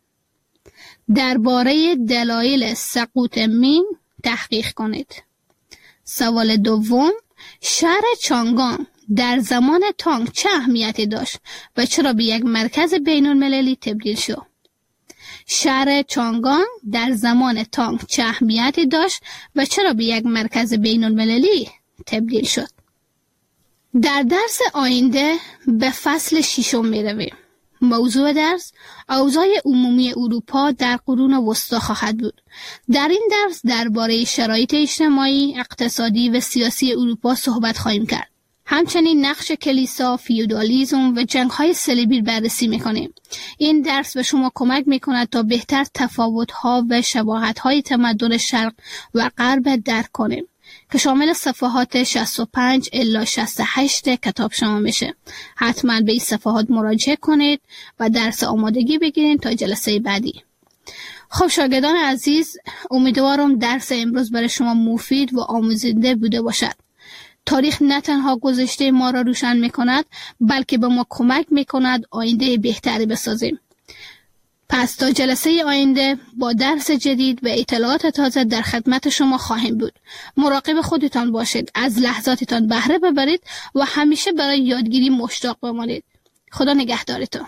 درباره دلایل سقوط مینگ تحقیق کنید. سوال دوم: شهر چانگان در زمان تانگ چه اهمیتی داشت و چرا به یک مرکز بین المللی تبدیل شد؟ شهر چانگان در زمان تانگ چه اهمیتی داشت و چرا به یک مرکز بین المللی تبدیل شد؟ در درس آینده به فصل ششم می رویم. موضوع درس اوضاع عمومی اروپا در قرون وسطا خواهد بود. در این درس درباره شرایط اجتماعی، اقتصادی و سیاسی اروپا صحبت خواهیم کرد. همچنین نقش کلیسا، فیودالیسم و جنگ‌های صلیبی بررسی می‌کنیم. این درس به شما کمک می‌کند تا بهتر تفاوت‌ها و شباهت‌های تمدن شرق و غرب درک کنیم که شامل صفحات شصت و پنج الی شصت و هشت کتاب شما میشه. حتما به این صفحات مراجعه کنید و درس آمادگی بگیرید تا جلسه بعدی. خب شاگردان عزیز، امیدوارم درس امروز برای شما مفید و آموزنده بوده باشد. تاریخ نه تنها گذشته ما را روشن میکند بلکه به ما کمک میکند آینده بهتری بسازیم. پس تا جلسه آینده با درس جدید و اطلاعات تازه در خدمت شما خواهیم بود. مراقب خودتان باشید، از لحظاتتان بهره ببرید و همیشه برای یادگیری مشتاق بمانید. خدا نگهدارتان.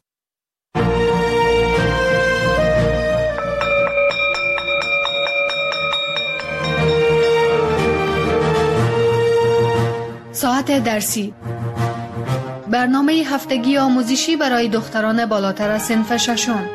ساعت درسی، برنامه هفتگی آموزشی برای دختران بالاتر از صنف ششم.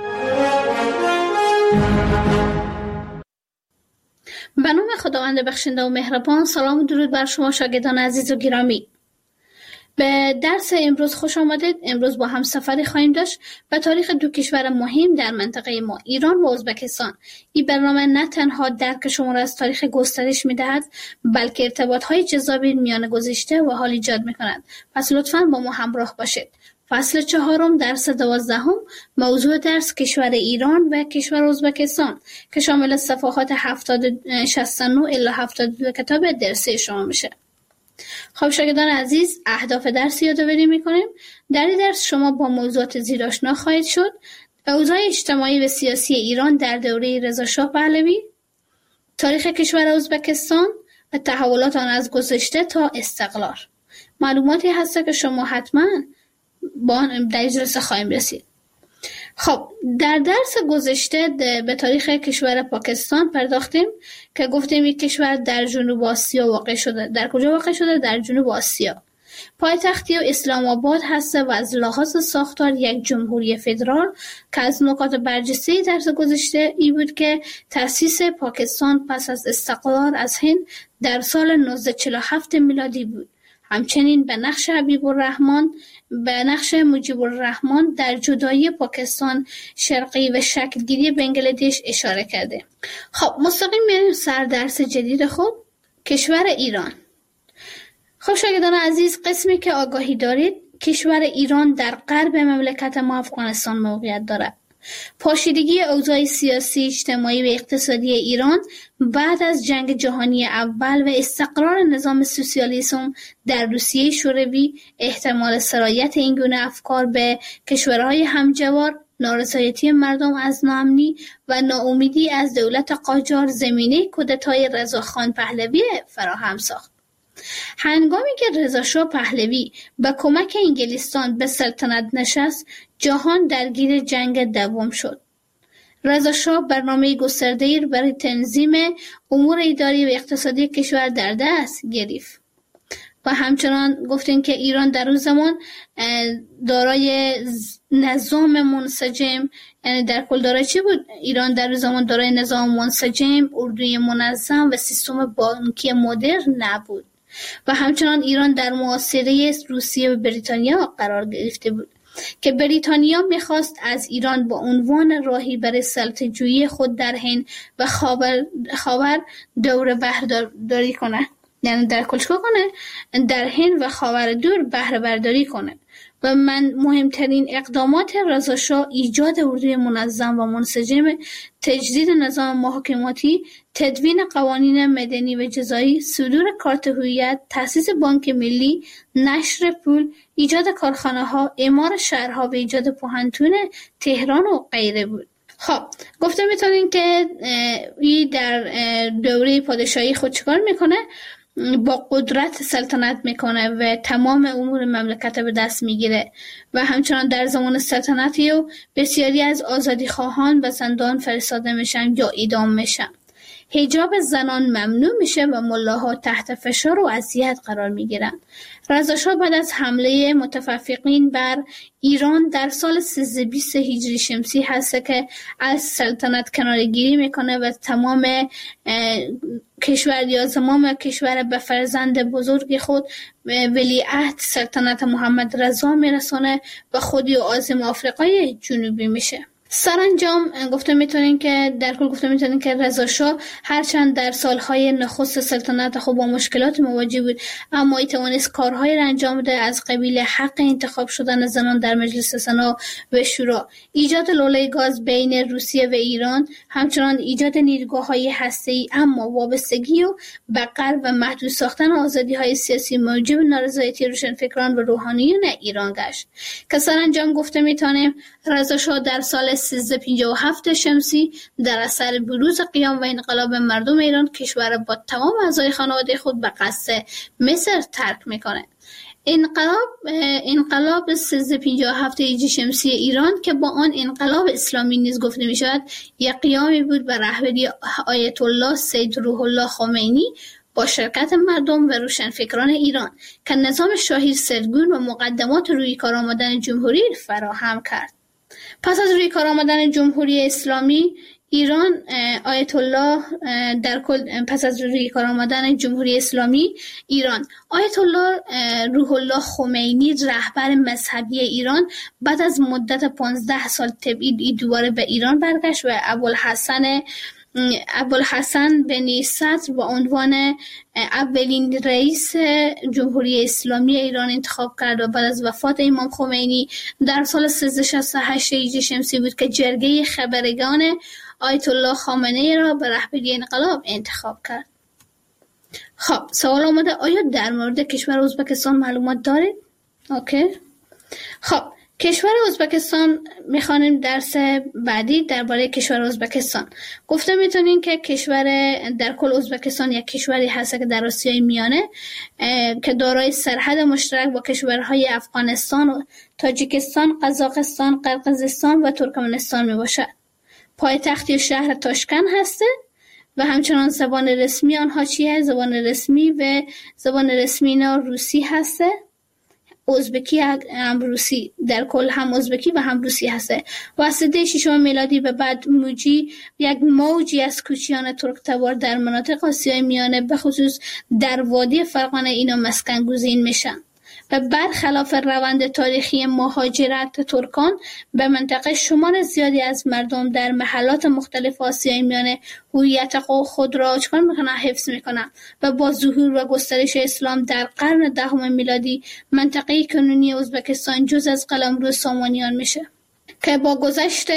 به نام خداوند بخشنده و مهربان. سلام و درود بر شما شاگردان عزیز و گرامی. به درس امروز خوش آمدید. امروز با هم سفری خواهیم داشت به تاریخ دو کشور مهم در منطقه ما، ایران و ازبکستان. این برنامه نه تنها درک شما را از تاریخ گسترش می‌دهد بلکه ارتباط‌های جذابی میان گذشته و حال ایجاد می‌کند. پس لطفاً با ما همراه باشید. فصل چهارم درس دوازدهم، موضوع درس کشور ایران و کشور ازبکستان که شامل صفحات هفتاد شصت و نه الی هفتاد و دو کتاب درسی شما میشه. خب شاگردان عزیز، اهداف درس یادآوری میکنیم. در این درس شما با موضوعات زیر آشنا خواهید شد: اوضاع اجتماعی و سیاسی ایران در دوره رضا شاه پهلوی، تاریخ کشور ازبکستان و تحولات آن از گذشته تا استقلال. معلوماتی هست که شما حتما با آن در جلسه خواهیم رسید. خب در درس گذشته به تاریخ کشور پاکستان پرداختیم که گفتیم یک کشور در جنوب آسیا واقع شده. در کجا واقع شده؟ در جنوب آسیا. پایتختی و اسلام آباد هست و از لحاظ ساختار یک جمهوری فدرال که از نکات برجسته درس گذشته ای بود که تأسیس پاکستان پس از استقلال از هند در سال نوزده چهل و هفت میلادی بود. همچنین به نقش حبیب الرحمن به نقش مجیب الرحمن در جدایی پاکستان شرقی و شکلگیری بنگلادش اشاره کرده. خب مستقیم میریم سر درس جدید خود، کشور ایران. خب شاگردان عزیز، قسمی که آگاهی دارید، کشور ایران در غرب مملکت ما افغانستان موقعیت دارد. پاشیدگی اوضاع سیاسی، اجتماعی و اقتصادی ایران بعد از جنگ جهانی اول و استقرار نظام سوسیالیسم در روسیه شوروی، احتمال سرایت این گونه افکار به کشورهای همجوار، نارضایتی مردم از ناامنی و ناامیدی از دولت قاجار زمینه کودتای رضاخان پهلوی فراهم ساخت. هنگامی که رضاشاه پهلوی با کمک انگلستان به سلطنت نشست، جهان درگیر جنگ دوم شد. رضاشاه برنامه گسترده‌ای برای تنظیم امور اداری و اقتصادی کشور در دست گرفت و همچنان گفتیم که ایران در اون زمان دارای نظام منسجم، یعنی در کل دارای چی بود؟ ایران در اون زمان دارای نظام منسجم، اردوی منظم و سیستم بانکی مدرن نبود و همچنان ایران در محاصره روسیه و بریتانیا قرار گرفته بود که بریتانیا میخواست از ایران با عنوان راهی برای سلطه‌جویی خود در هند و خاور خاور دور بهره‌برداری کنه، یعنی در کل چیکار کنه؟ در هند و خاور دور بهره برداری کنه. و من مهمترین اقدامات رضاشاه ایجاد اردوی منظم و منسجم، تجدید نظام محاکماتی، تدوین قوانین مدنی و جزایی، صدور کارت هویت، تأسیس بانک ملی، نشر پول، ایجاد کارخانه‌ها، اعمار شهرها و ایجاد پوهنتون تهران و غیره بود. خب گفته میتونین که این در دوره پادشاهی خود چیکار میکنه؟ با قدرت سلطنت میکنه و تمام امور مملکت به دست میگیره و همچنان در زمان سلطنتی و بسیاری از آزادی خواهان به زندان فرستاده میشن یا اعدام میشن. حجاب زنان ممنوع میشه و ملاها تحت فشار و اذیت قرار میگیرن. رضاشاه بعد از حمله متفقین بر ایران در سال سیزده بیست هجری شمسی هست که از سلطنت کناره‌گیری میکنه و تمام کشور یا زمام کشور به فرزند بزرگ خود ولیعهد سلطنت محمد رضا میرسونه و خودی و عازم آفریقای جنوبی میشه. سرانجام گفته میتونین که در کل گفته میتونین که رضاشاه هرچند در سالهای نخست سلطنت خود با مشکلات مواجه بود، اما ایتوانست کارهای را انجام ده از قبیل حق انتخاب شدن زنان در مجلس سنا و شورا، ایجاد لوله گاز بین روسیه و ایران، همچنان ایجاد نیروگاه‌های هسته‌ای اما وابستگی و به غرب و محدود ساختن آزادی‌های سیاسی موجب نارضایتی روشنفکران و روحانیون ایران گشت که سرانجام گفته میتونیم رضاشاه در سال سیزده پنجاه و هفت شمسی در اثر بروز قیام و انقلاب مردم ایران کشور با تمام اعضای خانواده خود به قصد مصر ترک میکنه. انقلاب انقلاب سیزده پنجاه و هفت هجری شمسی ایران که با آن انقلاب اسلامی نیز گفته می شود، یک قیامی بود به رهبری آیت الله سید روح الله خمینی با شرکت مردم و روشنفکران ایران که نظام شاهی سرگون و مقدمات روی کار آمدن جمهوری فراهم کرد. پس از روی کار آمدن جمهوری اسلامی ایران، آیت الله در کل پس از روی کار آمدن جمهوری اسلامی ایران، آیت الله روح الله خمینی رهبر مذهبی ایران بعد از مدت پانزده سال تبعید دوباره به ایران برگشت و ابوالحسن ابوالحسن بن صدر با عنوان اولین رئیس جمهوری اسلامی ایران انتخاب کرد و بعد از وفات امام خمینی در سال سیزده شصت و هشت هجری شمسی بود که جرگه خبرگان آیت الله خامنه‌ای را به رهبری انقلاب انتخاب کرد. خب سوال آمده آیا در مورد کشور ازبکستان معلومات دارید؟ اوکی. خب کشور ازبکستان میخوانیم درس بعدی درباره کشور ازبکستان. گفته میتونین که کشور در کل ازبکستان یک کشوری هست که در آسیای میانه که دارای سرحد مشترک با کشورهای افغانستان، تاجیکستان، قزاقستان، قرقیزستان و ترکمنستان میباشد. پایتخت شهر تاشکند هسته و همچنان زبان رسمی آنها چیه؟ زبان رسمی و زبان رسمی اینا روسی هسته، ازبکی هم روسی، در کل هم ازبکی و هم روسی هسته. واسطه ششم میلادی به بعد موجی یک موجی از کوچیان ترک تبار در مناطق آسیای میانه به خصوص در وادی فرغانه اینا مسکن گزین میشن و برخلاف روند تاریخی مهاجرت ترکان به منطقه، شمار زیادی از مردم در محلات مختلف آسیای میانه هویت خود را چکار میکنن؟ حفظ میکنن و با ظهور و گسترش اسلام در قرن دهم میلادی منطقه کنونی ازبکستان جز از قلمرو سامانیان میشه که با گذشت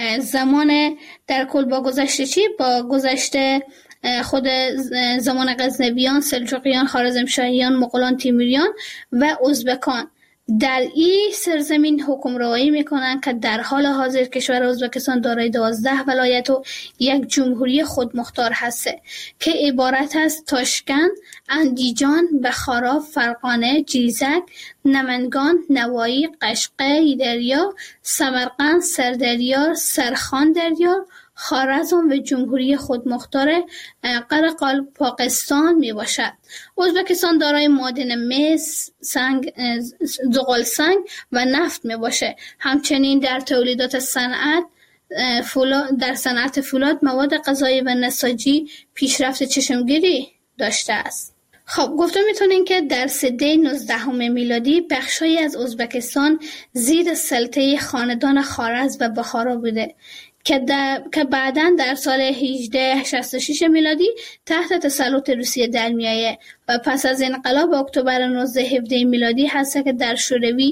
زمان در کل با گذشت چی؟ با گذشت خود زمان غزنویان، سلجوقیان، خوارزمشاهیان، مغولان، تیموریان و ازبکان در این سرزمین حکمرانی میکنند که در حال حاضر کشور ازبکستان دارای دوازده ولایت و یک جمهوری خودمختار هست که عبارت از تاشکند، اندیجان، بخارا، فرغانه، جیزک، نمنگان، نوایی، قشقه، ایدریا، سمرقند، سردریا، سرخان دریا، خوارزم و جمهوری خودمختار قرقال پاکستان می باشد. ازبکستان دارای معادن مس، سنگ، زغال سنگ و نفت می باشه. همچنین در تولیدات صنعت فولاد در صنعت فولاد، مواد غذایی و نساجی پیشرفت چشمگیری داشته است. خب گفته میتونین که در سده نوزدهم میلادی بخشایی از ازبکستان زیر سلطه خاندان خوارزم و بخارا بوده که, که بعداً در سال هجده شصت و شش میلادی تحت تسلط روسیه در میایه و پس از انقلاب اکتبر نوزده هفده میلادی هست که در شوروی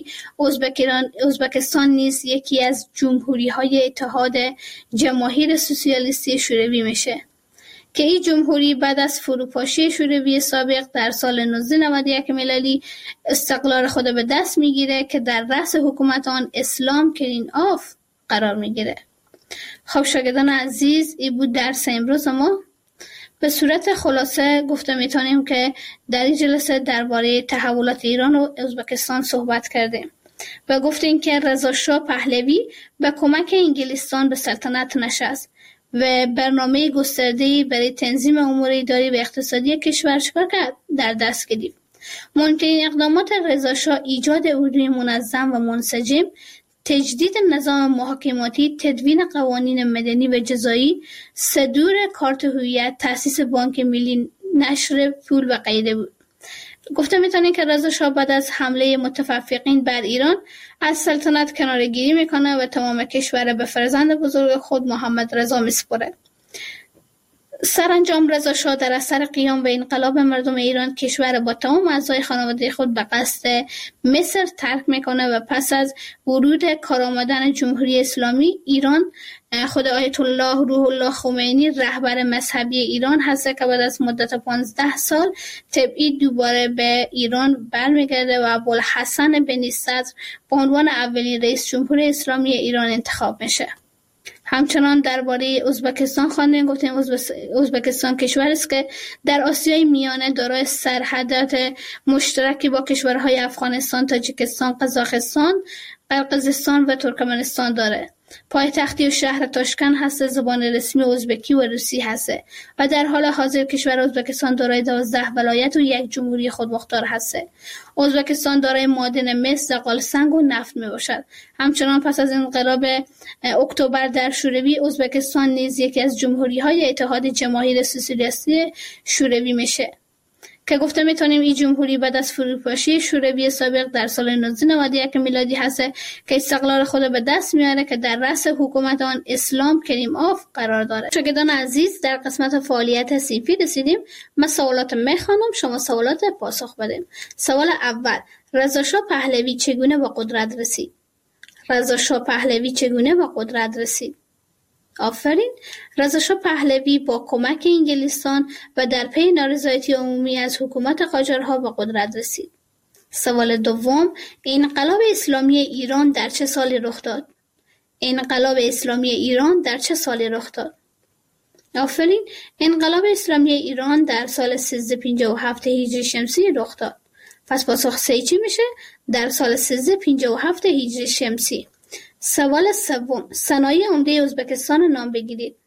ازبکستان نیز یکی از جمهوری‌های اتحاد جماهیر سوسیالیستی شوروی میشه که این جمهوری بعد از فروپاشی شوروی سابق در سال نوزده نود و یک میلادی استقلال خود به دست میگیره که در رأس حکومت آن اسلام کرینوف قرار میگیره. خب شاگردان عزیز، این بود درس امروز ما. به صورت خلاصه گفته میتونیم که در این جلسه درباره تحولات ایران و ازبکستان صحبت کردیم و گفتیم که رضا شاه پهلوی به کمک انگلستان به سلطنت نشست و برنامه گسترده‌ای برای تنظیم امور اداری و اقتصادی کشور چکار کرد؟ در دست گرفت. مهمترین اقدامات رضا شاه ایجاد اردوی منظم و منسجم، تجدید نظام محاکماتی، تدوین قوانین مدنی و جزایی، صدور کارت هویت، تأسیس بانک ملی، نشر پول و غیره بود. گفته میتونیم که رضا شاه بعد از حمله متفقین بر ایران از سلطنت کناره‌گیری میکنه و تمام کشور به فرزند بزرگ خود محمد رضا میسپره. سرانجام رضا شاه در اثر قیام به انقلاب مردم ایران کشور با تمام اعضای خانواده خود به قصد مصر ترک میکنه و پس از ورود کارآمدن جمهوری اسلامی ایران، خود آیت الله روح الله خمینی رهبر مذهبی ایران هست که بعد از مدت پانزده سال تبعید دوباره به ایران برمیگرده و ابوالحسن بنی صدر به عنوان اولین رئیس جمهور اسلامی ایران انتخاب میشه. همچنان درباره ازبکستان خواندیم. گفتیم ازبکستان کشوری است که در آسیای میانه دارای سرحدات مشترکی با کشورهای افغانستان، تاجیکستان، قزاقستان، قرقیزستان و ترکمنستان داره. پایتختی و شهر تاشکند هست، زبان رسمی ازبکی و روسی هست و در حال حاضر کشور ازبکستان دارای دوازده ولایت و یک جمهوری خودمختار هست. ازبکستان دارای معادن مس، زغال سنگ و نفت می باشد. همچنان پس از انقلاب اکتبر در شوروی، ازبکستان نیز یکی از جمهوری‌های اتحاد جماهیر سوسیالیستی شوروی میشه که گفته میتونیم این جمهوری بعد از فروپاشی شوروی سابق در سال نوزده نود و یک میلادی هست که استقلال خود به دست میاره که در رأس حکومت آن اسلام کریموف قرار داره. شاگردان عزیز، در قسمت فعالیت صنفی رسیدیم. من سوالات میخوانم، شما سوالات پاسخ بدیم. سوال اول: رضا شاه پهلوی چگونه به قدرت رسید؟ رضا شاه پهلوی چگونه به قدرت رسید؟ آفرین. رضا شاه پهلوی با کمک انگلستان و در پی نارضایتی عمومی از حکومت قاجارها به قدرت رسید. سوال دوم: انقلاب اسلامی ایران در چه سالی رخ داد؟ انقلاب اسلامی ایران در چه سالی رخ داد؟ آفرین. انقلاب اسلامی ایران در سال سیزده پنجاه و هفت هجری شمسی رخ داد. پس پاسخ سه چی میشه؟ در سال سیزده پنجاه و هفت هجری شمسی. سوال سوم: صنایع عمده ازبکستان را نام بگیرید.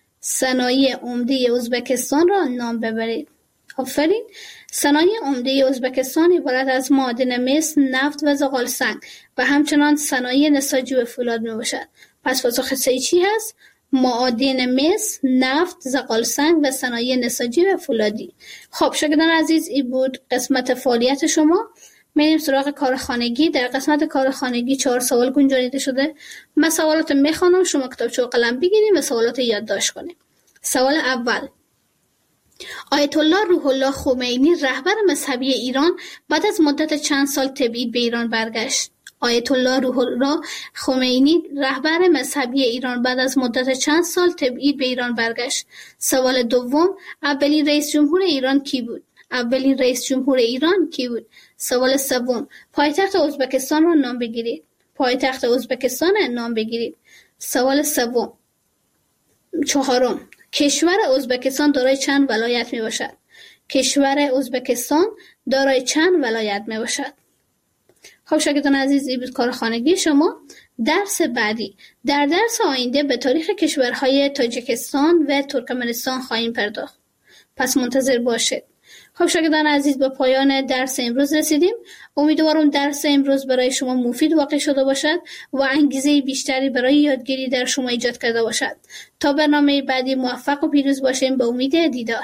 صنایع عمده ازبکستان را نام ببرید. آفرین. صنایع عمده ازبکستان عبارت از معادن مس، نفت و زغال سنگ و همچنان صنایع نساجی و فولاد می باشد. پس پاسخ سه چی هست؟ معادن مس، نفت، زغال سنگ و صنایع نساجی و فولادی. خب شاگردان عزیز، این بود قسمت فعالیت شما. میریم سراغ کار خانگی. در قسمت کار خانگی چهار سوال گنجانیده شده. من سوالات میخوانم، شما کتابچه و قلم بگیریم و سوالات یادداشت کنیم. سوال اول: آیت الله روح الله خمینی رهبر مذهبی ایران بعد از مدت چند سال تبعید به ایران برگشت؟ آیت الله روح الله خمینی رهبر مذهبی ایران بعد از مدت چند سال تبعید به ایران برگشت. سوال دوم: اولین رئیس جمهور ایران کی بود؟ اولین رئیس جمهور ایران کی بود؟ سوال سوم: پایتخت ازبکستان را نام بگیرید. پایتخت ازبکستان نام بگیرید. سوال سوم. چهارم: کشور ازبکستان دارای چند ولایت می باشد؟ کشور ازبکستان دارای چند ولایت می باشد؟ خب شاگردان عزیز، این بود کار خانگی شما. درس بعدی، در درس آینده به تاریخ کشورهای تاجیکستان و ترکمنستان خواهیم پرداخت. پس منتظر باشید. خب شاگردان عزیز، به پایان درس امروز رسیدیم. امیدوارم درس امروز برای شما مفید واقع شده باشد و انگیزه بیشتری برای یادگیری در شما ایجاد کرده باشد. تا برنامه بعدی موفق و پیروز باشیم. به امید دیدار.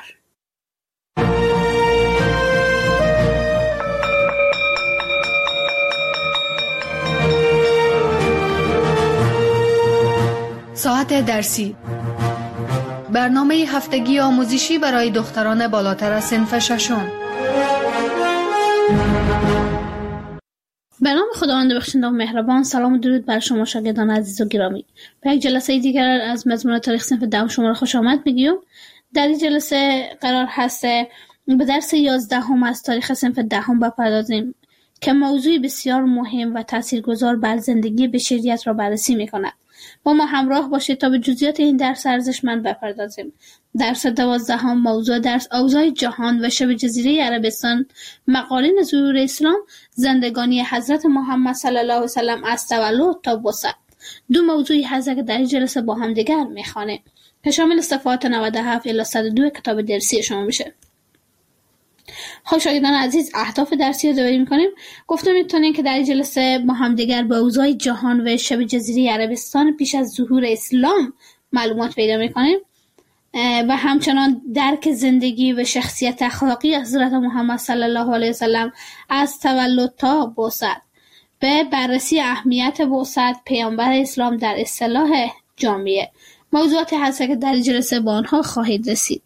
ساعت درسی، برنامه هفتگی آموزشی برای دختران بالاتر از صنف ششم. به نام خداوند بخشنده و مهربان. سلام و درود بر شما شاگردان عزیز و گرامی. به یک جلسه دیگر از مضمون تاریخ صنف دهم شما را خوش آمد میگیم. در این جلسه قرار هست به درس یازدهم از تاریخ صنف دهم بپردازیم که موضوعی بسیار مهم و تاثیرگذار بر زندگی بشریت را بررسی میکند. با ما همراه باشید تا به جزئیات این درس ارزشمند بپردازیم. درس دوازدهم موضوع درس اوضاع جهان و شبه جزیره عربستان، مقالین ظهور اسلام، زندگانی حضرت محمد صلی الله علیه و سلم از تولد تا بعثت. دو موضوعی هست که در این جلسه با هم دیگر میخوانیم که شامل صفحات نود و هفت الی صد و دو کتاب درسی شما میشه. خب شاگردان عزیز، اهداف درسی رو یادآوری می‌کنیم. گفتم میتونیم که در این جلسه با هم دیگر به اوضاع جهان و شبه جزیره عربستان پیش از ظهور اسلام معلومات پیدا می‌کنیم و همچنان درک زندگی و شخصیت اخلاقی حضرت محمد صلی الله علیه و سلم از تولد تا بعثت، به بررسی اهمیت بعثت پیامبر اسلام در اصطلاح جامعه. موضوعاتی هست که در این جلسه با آنها خواهید رسید.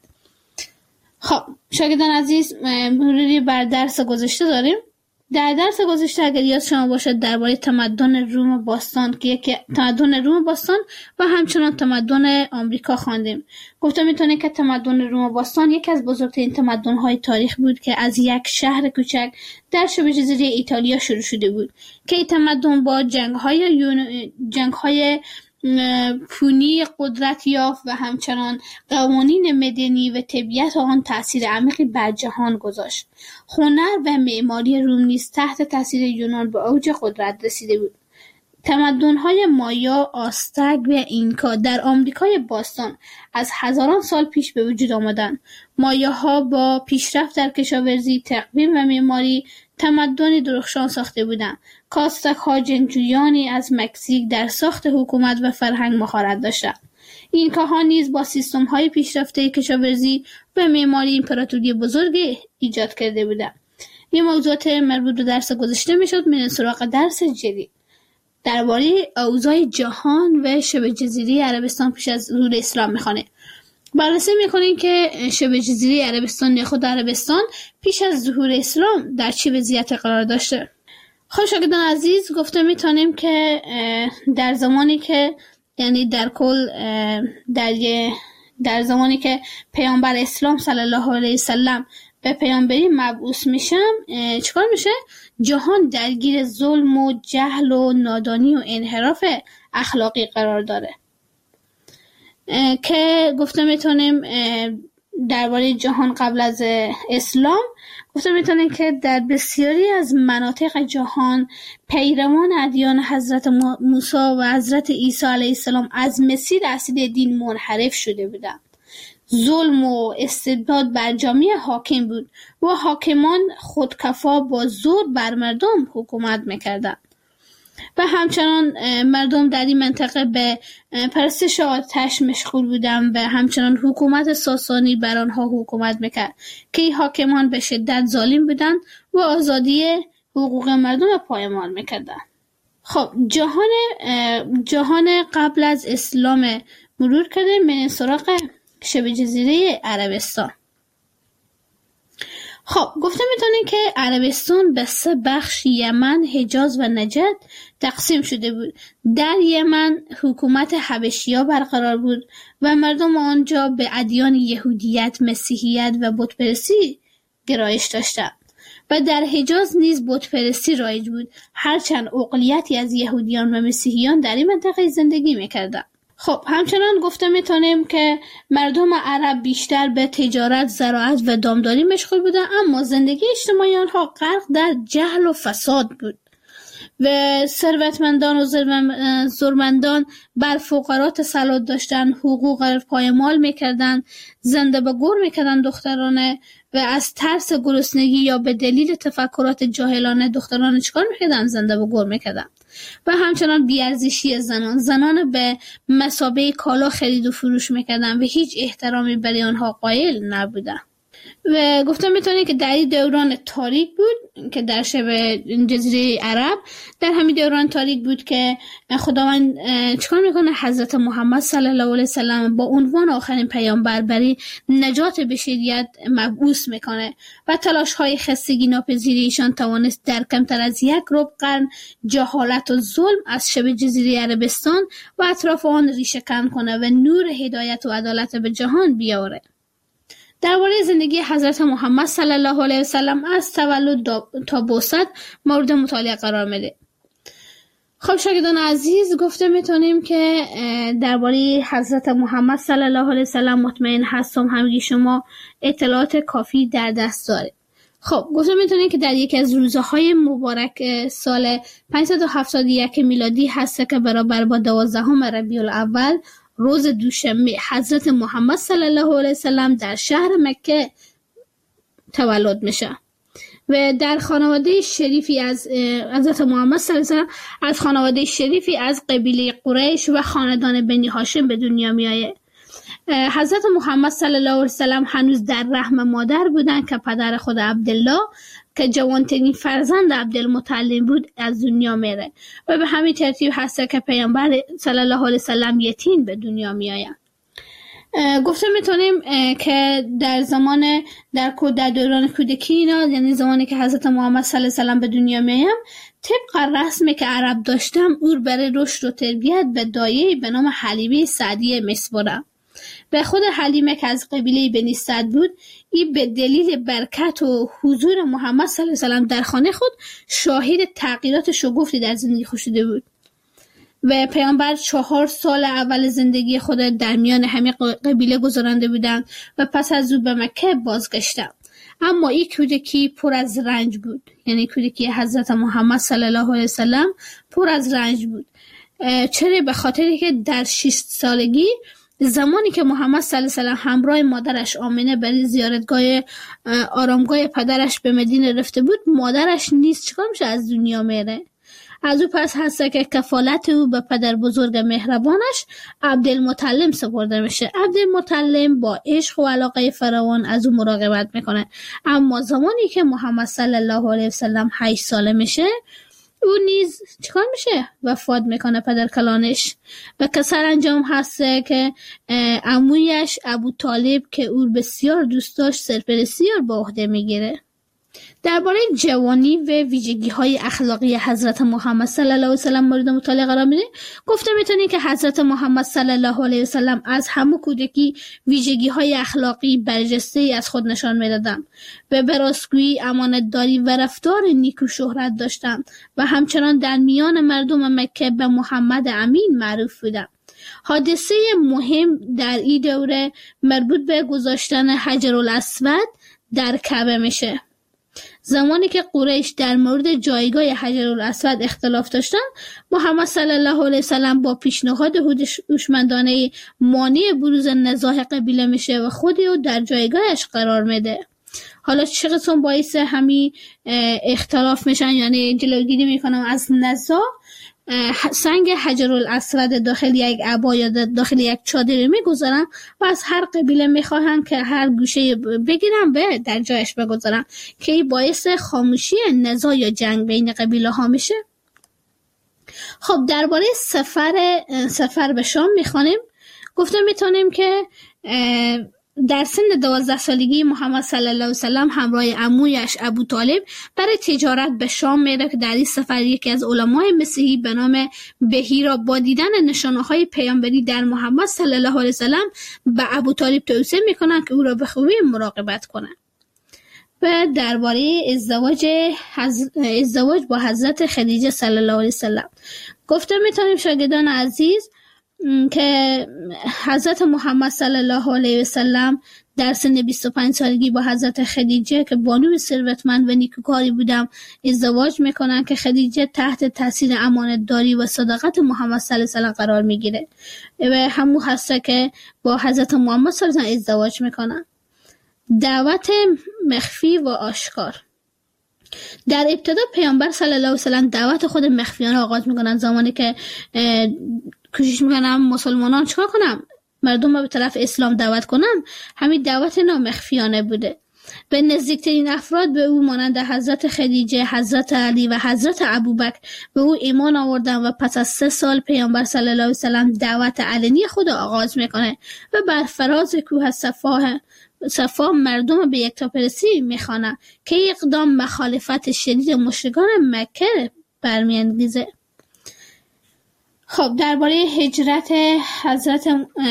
خب شاگردان عزیز، مروری بر درس گذشته داریم. در درس گذشته اگر یاد شما باشد درباره تمدن روم باستان که یک تمدن روم باستان و همچنان تمدن آمریکا خواندیم. گفتم میتونه که تمدن روم باستان یکی از بزرگترین تمدن‌های تاریخ بود که از یک شهر کوچک در شبه جزیره ایتالیا شروع شده بود که این تمدن با جنگ‌های یون... جنگ‌های پونی قدرت یافت و همچنان قوانین مدنی و طبیعت آن تأثیر عمیقی بر جهان گذاشت. هنر و معماری روم نیز تحت تأثیر یونان به اوج قدرت رسیده بود. تمدن‌های مایا، آستک و اینکا در آمریکای باستان از هزاران سال پیش به وجود آمدند. مایاها با پیشرفت در کشاورزی، تقویم و معماری تمدنی درخشان ساخته بودند. کاستک‌ها جنگجویانی از مکزیک در ساخت حکومت و فرهنگ مهارت داشتند. اینکاها نیز با سیستم‌های پیشرفته کشاورزی و معماری امپراتوری بزرگی ایجاد کرده بودند. این موضوعات مربوط به درس گذشته میشد. میریم سراغ درس جدید درباره اوضاع جهان و شبه جزیره عربستان پیش از ظهور اسلام میخوانه. بررسی میکنیم که شبه جزیره عربستان یا خود عربستان پیش از ظهور اسلام در چه وضعیتی قرار داشته. خب شاگردان عزیز، گفته میتونیم که در زمانی که یعنی در کل در در زمانی که پیامبر اسلام صلی الله علیه و سلم به پیامبری مبعوث میشم چیکار میشه؟ جهان درگیر ظلم و جهل و نادانی و انحراف اخلاقی قرار داره که گفته میتونیم درباره جهان قبل از اسلام گفته میتونیم که در بسیاری از مناطق جهان پیروان ادیان حضرت موسی و حضرت عیسی علیه السلام از مسیر اصلی دین منحرف شده بودند. ظلم و استبداد بر جامعه حاکم بود و حاکمان خودکفا با زور بر مردم حکومت میکردند و همچنان مردم در این منطقه به پرستش آتش مشغول بودند و همچنان حکومت ساسانی بر آنها حکومت میکرد که این حاکمان به شدت ظالم بودند و آزادی حقوق مردم را پایمال میکردن. خب جهان جهان قبل از اسلام مرور کردیم به سراغ شبه جزیره عربستان. خب گفته میتونیم که عربستان به سه بخش یمن، حجاز و نجد تقسیم شده بود. در یمن حکومت حبشی‌ها برقرار بود و مردم آنجا به ادیان یهودیت، مسیحیت و بت‌پرستی گرایش داشتند. و در حجاز نیز بت‌پرستی رایج بود، هرچند اقلیتی از یهودیان و مسیحیان در این منطقه زندگی میکردند. خب همچنان گفته میتونیم که مردم عرب بیشتر به تجارت، زراعت و دامداری مشغول بودند، اما زندگی اجتماعی آنها غرق در جهل و فساد بود و ثروتمندان و زورمندان بر فقرا تسلط داشتند، حقوق را پایمال میکردند، زنده به گور میکردند دخترانه و از ترس گرسنگی یا به دلیل تفکرات جاهلانه دختران چیکار میکردند؟ زنده به گور میکردند. و همچنان بیارزشی زنان زنان به مثابه کالا خرید و فروش میکردند و هیچ احترامی برای آنها قائل نبودند. و گفتم میتونید که در این دوران تاریک بود که در شبه جزیره عرب، در همین دوران تاریک بود که خداوند چیکار میکنه؟ حضرت محمد صلی الله علیه وسلم با عنوان آخرین پیامبر برای نجات بشریت مبعوث میکنه و تلاش های خستگی ناپذیری ایشان توانست در کمتر از یک ربع قرن جهالت و ظلم از شبه جزیره عربستان و اطراف آن ریشه کن کنه و نور هدایت و عدالت به جهان بیاوره. درباره زندگی حضرت محمد صلی الله علیه وسلم از تولد تا بعثت مورد مطالعه قرار میده. خب شاگردان عزیز، گفته میتونیم که درباره حضرت محمد صلی الله علیه وسلم مطمئن هستم همگی شما اطلاعات کافی در دست دارید. خب گفته میتونیم که در یکی از روزهای مبارک سال پانصد و هفتاد و یک میلادی هست که برابر با دوازدهم ربیع الاول روز دوشنبه حضرت محمد صلی الله علیه وسلم در شهر مکه تولد میشه و در خانواده شریفی از حضرت محمد صلی الله علیه وسلم از خانواده شریفی از قبیله قریش و خاندان بنی هاشم به دنیا میآید. حضرت محمد صلی الله علیه وسلم هنوز در رحم مادر بودند که پدر خود عبدالله که جوانترین فرزند عبدالمطلب بود از دنیا میره و به همین ترتیب هست که پیامبر صلی الله علیه وسلم یتیم به دنیا میآید. گفته میتونیم که در زمان در در دوران کودکی اینا، یعنی زمانی که حضرت محمد صلی الله علیه وسلم به دنیا میآید، طبق رسمی که عرب داشتم او برای رشد و تربیت به دایه‌ای به نام حلیمه سعدیه میسپرد. به خود حلیمه که از قبیله بنی سعد بود، این به دلیل برکت و حضور محمد صلی الله علیه وسلم در خانه خود شاهد تغییرات شگفتی در زندگی خود شده بود و پیامبر چهار سال اول زندگی خود در میان همه قبیله گذرانده بودند و پس از او به مکه بازگشتند. اما این کودکی پر از رنج بود، یعنی کودکی حضرت محمد صلی الله علیه وسلم پر از رنج بود. چرا؟ به خاطری که در شش سالگی زمانی که محمد صلی الله علیه وسلم همراه مادرش آمنه برای زیارتگاه آرامگاه پدرش به مدینه رفته بود، مادرش نیز چیکار میشه؟ از دنیا میره. از او پس هست که کفالت او به پدر بزرگ مهربانش عبدالمطلب سپرده میشه. عبدالمطلب با عشق و علاقه فراوان از او مراقبت میکنه. اما زمانی که محمد صلی الله علیه وسلم هشت ساله میشه، او نیز چیکار میشه؟ وفات میکنه پدر کلانش و که سرانجام هست که عمویش ابو طالب که او بسیار دوست داشت سرپرستی را به عهده میگیره. درباره جوانی و ویژگی‌های اخلاقی حضرت محمد صلی الله علیه وسلم مورد مطالعه قرار میده. گفته میتونی که حضرت محمد صلی الله علیه وسلم از همه کودکی ویژگی‌های اخلاقی برجسته‌ای از خود نشان میدادند و به راستگویی، امانتداری و رفتار نیک و شهرت داشتند و همچنان در میان مردم مکه به محمد امین معروف بودند. حادثه مهم در این دوره مربوط به گذاشتن حجرالاسود در کعبه میشه. زمانی که قریش در مورد جایگاه حجرالاسود اختلاف داشتند، محمد صلی الله علیه وسلم با پیشنهاد هوشمندانه مانع بروز نزاع قبیله میشه و خودی رو در جایگاهش قرار میده. حالا چه قسم باعث همین اختلاف میشن، یعنی جلوگیری میکنم از نزاع؟ سنگ حجرالاسود داخل یک عبا یا داخل یک چادر میگذارن و از هر قبیله میخواهن که هر گوشه بگیرن و در جایش بگذارن که این باعث خاموشی نزاع یا جنگ بین قبیله ها میشه. خب درباره سفر سفر به شام میخوانیم. گفته میتونیم که در سن دوازده سالگی محمد صلی الله علیه و سلم همراه عمویش ابو طالب برای تجارت به شام میره که در این سفر یکی از علمای مسیحی به نام بهیرا با دیدن نشانه‌های پیامبری در محمد صلی الله علیه و سلم به ابو طالب توصیه میکنن که او را به خوبی مراقبت کنه. و درباره ازدواج حز... ازدواج با حضرت خدیجه صلی الله علیه و سلم گفته میتونیم شاگردان عزیز که حضرت محمد صلی الله علیه و سلم در سن بیست و پنج سالگی با حضرت خدیجه که بانوی ثروتمند و نیکوکاری بودم ازدواج میکنن که خدیجه تحت تاثیر امانتداری و صداقت محمد صلی الله علیه و سلم قرار میگیره و همون هسته که با حضرت محمد صلی الله علیه و سلم ازدواج میکنن. دعوت مخفی و آشکار. در ابتدا پیامبر صلی الله علیه و سلم دعوت خود مخفیانه آغاز میکنن. زمانی که کوشش میکنن مسلمانان چیکار کنن؟ مردم رو به طرف اسلام دعوت کنن. همین دعوت نامخفیانه بوده. به نزدیکترین افراد به او مانند حضرت خدیجه، حضرت علی و حضرت ابوبکر به او ایمان آوردن و پس از سه سال پیامبر صلی الله علیه و سلم دعوت علنی خود آغاز میکنه و بر فراز کوه صفا صفا مردم به یکتاپرستی میخوانه که اقدام مخالفت شدید مشرکان مکه برمیانگیزه. خب درباره هجرت حضرت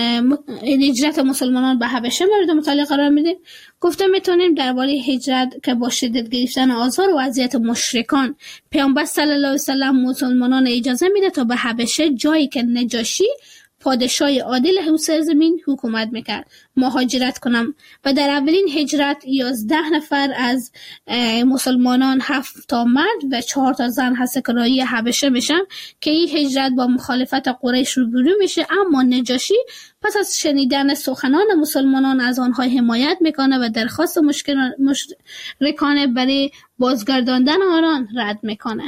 هجرت مسلمانان به حبشه مورد مطالعه قرار میدیم. گفته میتونیم درباره هجرت که با شدت گرفتن آزار و اذیت مشرکان پیامبر صلی الله علیه و سلم مسلمانان اجازه میده تا به حبشه، جایی که نجاشی پادشاه عادل اون سرزمین حکومت میکرد، مهاجرت کنم و در اولین هجرت یازده نفر از مسلمانان، هفت تا مرد و چهار تا زن هست که راهی حبشه میشن که این هجرت با مخالفت قریش روبرو میشه. اما نجاشی پس از شنیدن سخنان مسلمانان از آنها حمایت میکنه و درخواست مشرکان برای بازگرداندن آنان رد میکنه.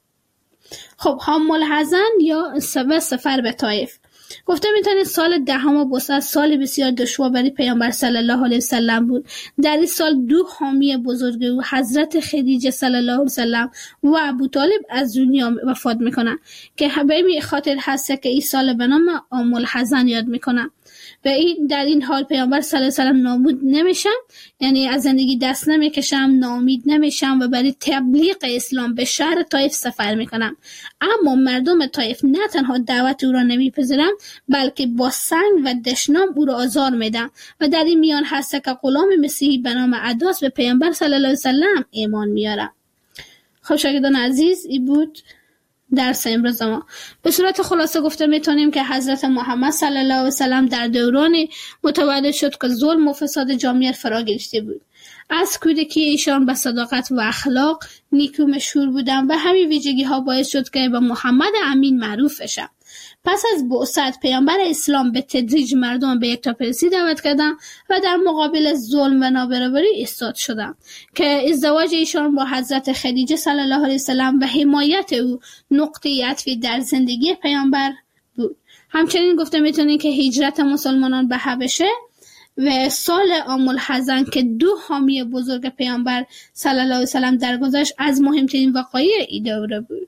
خب حم الحزن یا سبب سفر به طائف. گفته میتونید سال دهم بوسعت سال بسیار دشوار برای پیامبر صلی الله علیه و سلم بود. در این سال دو حامی بزرگ او حضرت خدیجه صلی الله علیه و سلم و ابو طالب از دنیا وفات میکنن که به این خاطر هست که این سال به نام عام الحزن یاد میکنن. و این در این حال پیامبر صلی الله علیه و سلم نابود نمیشن، یعنی از زندگی دست نمیکشم، ناامید نمیشم و برای تبلیغ اسلام به شهر طائف سفر میکنم. اما مردم طائف نه تنها دعوت او را نمیپذیرن بلکه با سنگ و دشنام او را آزار میدن و در این میان هست که غلام مسیحی به نام عداس به پیامبر صلی الله علیه و سلم ایمان میاره. خب شاگردان عزیز، این بود درس امروز ما. به صورت خلاصه گفته میتونیم که حضرت محمد صلی الله علیه و سلم در دورانی متولد شد که ظلم و فساد جامعه فرا گرفته بود. از کودکی ایشان به صداقت و اخلاق نیکو مشهور بودند و همین ویژگی ها باعث شد که به محمد امین معروف بشن. پس از بعثت پیامبر اسلام به تدریج مردم به یکتاپرستی دعوت کردند و در مقابل ظلم و نابرابری ایستاد شدند که ازدواج ایشان با حضرت خدیجه صلی الله علیه و سلم و حمایت او نقطه عطفی در زندگی پیامبر بود. همچنین گفته میتونیم که هجرت مسلمانان به حبشه و سال عام الحزن که دو حامی بزرگ پیامبر صلی الله علیه و سلم درگذشت از مهمترین وقایع این دوره بود.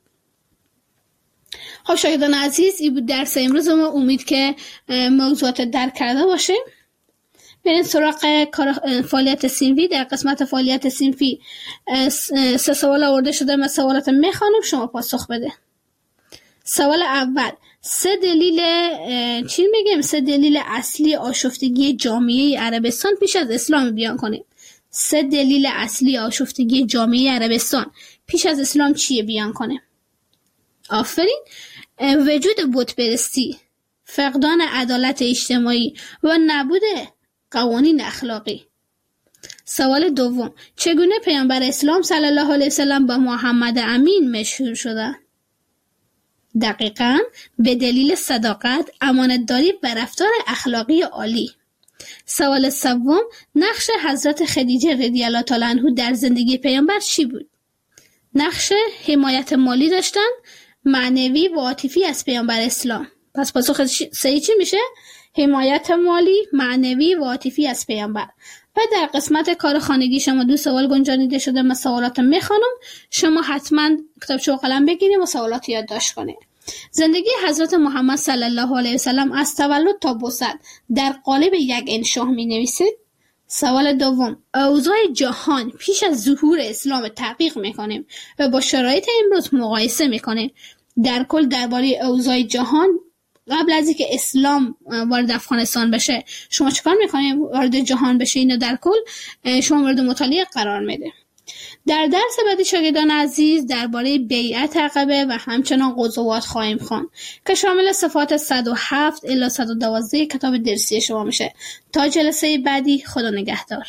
خب شاگردان عزیز، این بود درس امروز ما. امید که موضوعات درک کرده باشیم. بریم سراغ فعالیت صنفی. در قسمت فعالیت صنفی سه سوال آورده شده، من سوالات میخوانم، شما پاسخ بده. سوال اول، سه دلیل چی میگیم؟ سه دلیل اصلی آشفتگی جامعه عربستان پیش از اسلام بیان کنیم. سه دلیل اصلی آشفتگی جامعه عربستان پیش از اسلام چیه بیان کنیم؟ آفرین. وجود بتپرستی، فقدان عدالت اجتماعی و نبود قوانین اخلاقی. سوال دوم، چگونه پیامبر اسلام صلی الله علیه و سلم با محمد امین مشهور شدند؟ دقیقاً به دلیل صداقت، امانتداری و رفتار اخلاقی عالی. سوال سوم، نقش حضرت خدیجه رضی الله تعالی عنها در زندگی پیامبر چی بود؟ نقش حمایت مالی داشتن معنوی و عاطفی از پیامبر اسلام. پس پاسخ صحیح چی میشه؟ حمایت مالی، معنوی و عاطفی از پیامبر. و در قسمت کار خانگی شما دو سوال گنجانیده شده. من سوالات میخوانم، شما حتما کتابچه و قلم بگیرید و سوالات یادداشت کنید. زندگی حضرت محمد صلی الله علیه و سلم از تولد تا بعثت در قالب یک انشاء می نویسید. سوال دوم، اوضاع جهان پیش از ظهور اسلام تحقیق میکنیم و با شرایط امروز مقایسه میکنیم. در کل درباره اوضاع جهان قبل از اینکه اسلام وارد افغانستان بشه شما چیکار میکنید؟ وارد جهان بشه اینو در کل شما مورد مطالعه قرار میده. در درس بعدی شاگردان عزیز درباره بیعت عقبه و همچنان غزوات خواهیم خوان که شامل صفحات صد و هفت الی صد و دوازده کتاب درسی شما میشه. تا جلسه بعدی، خدا نگهدار.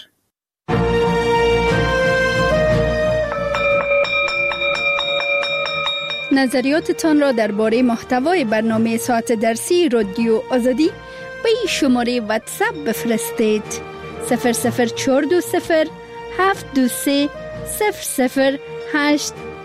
نظریاتتان را درباره محتوای برنامه ساعت درسی رادیو آزادی به این شماره واتساپ بفرستید: صفر صفر چهار دو صفر هفت دو سه صفر صفر هشت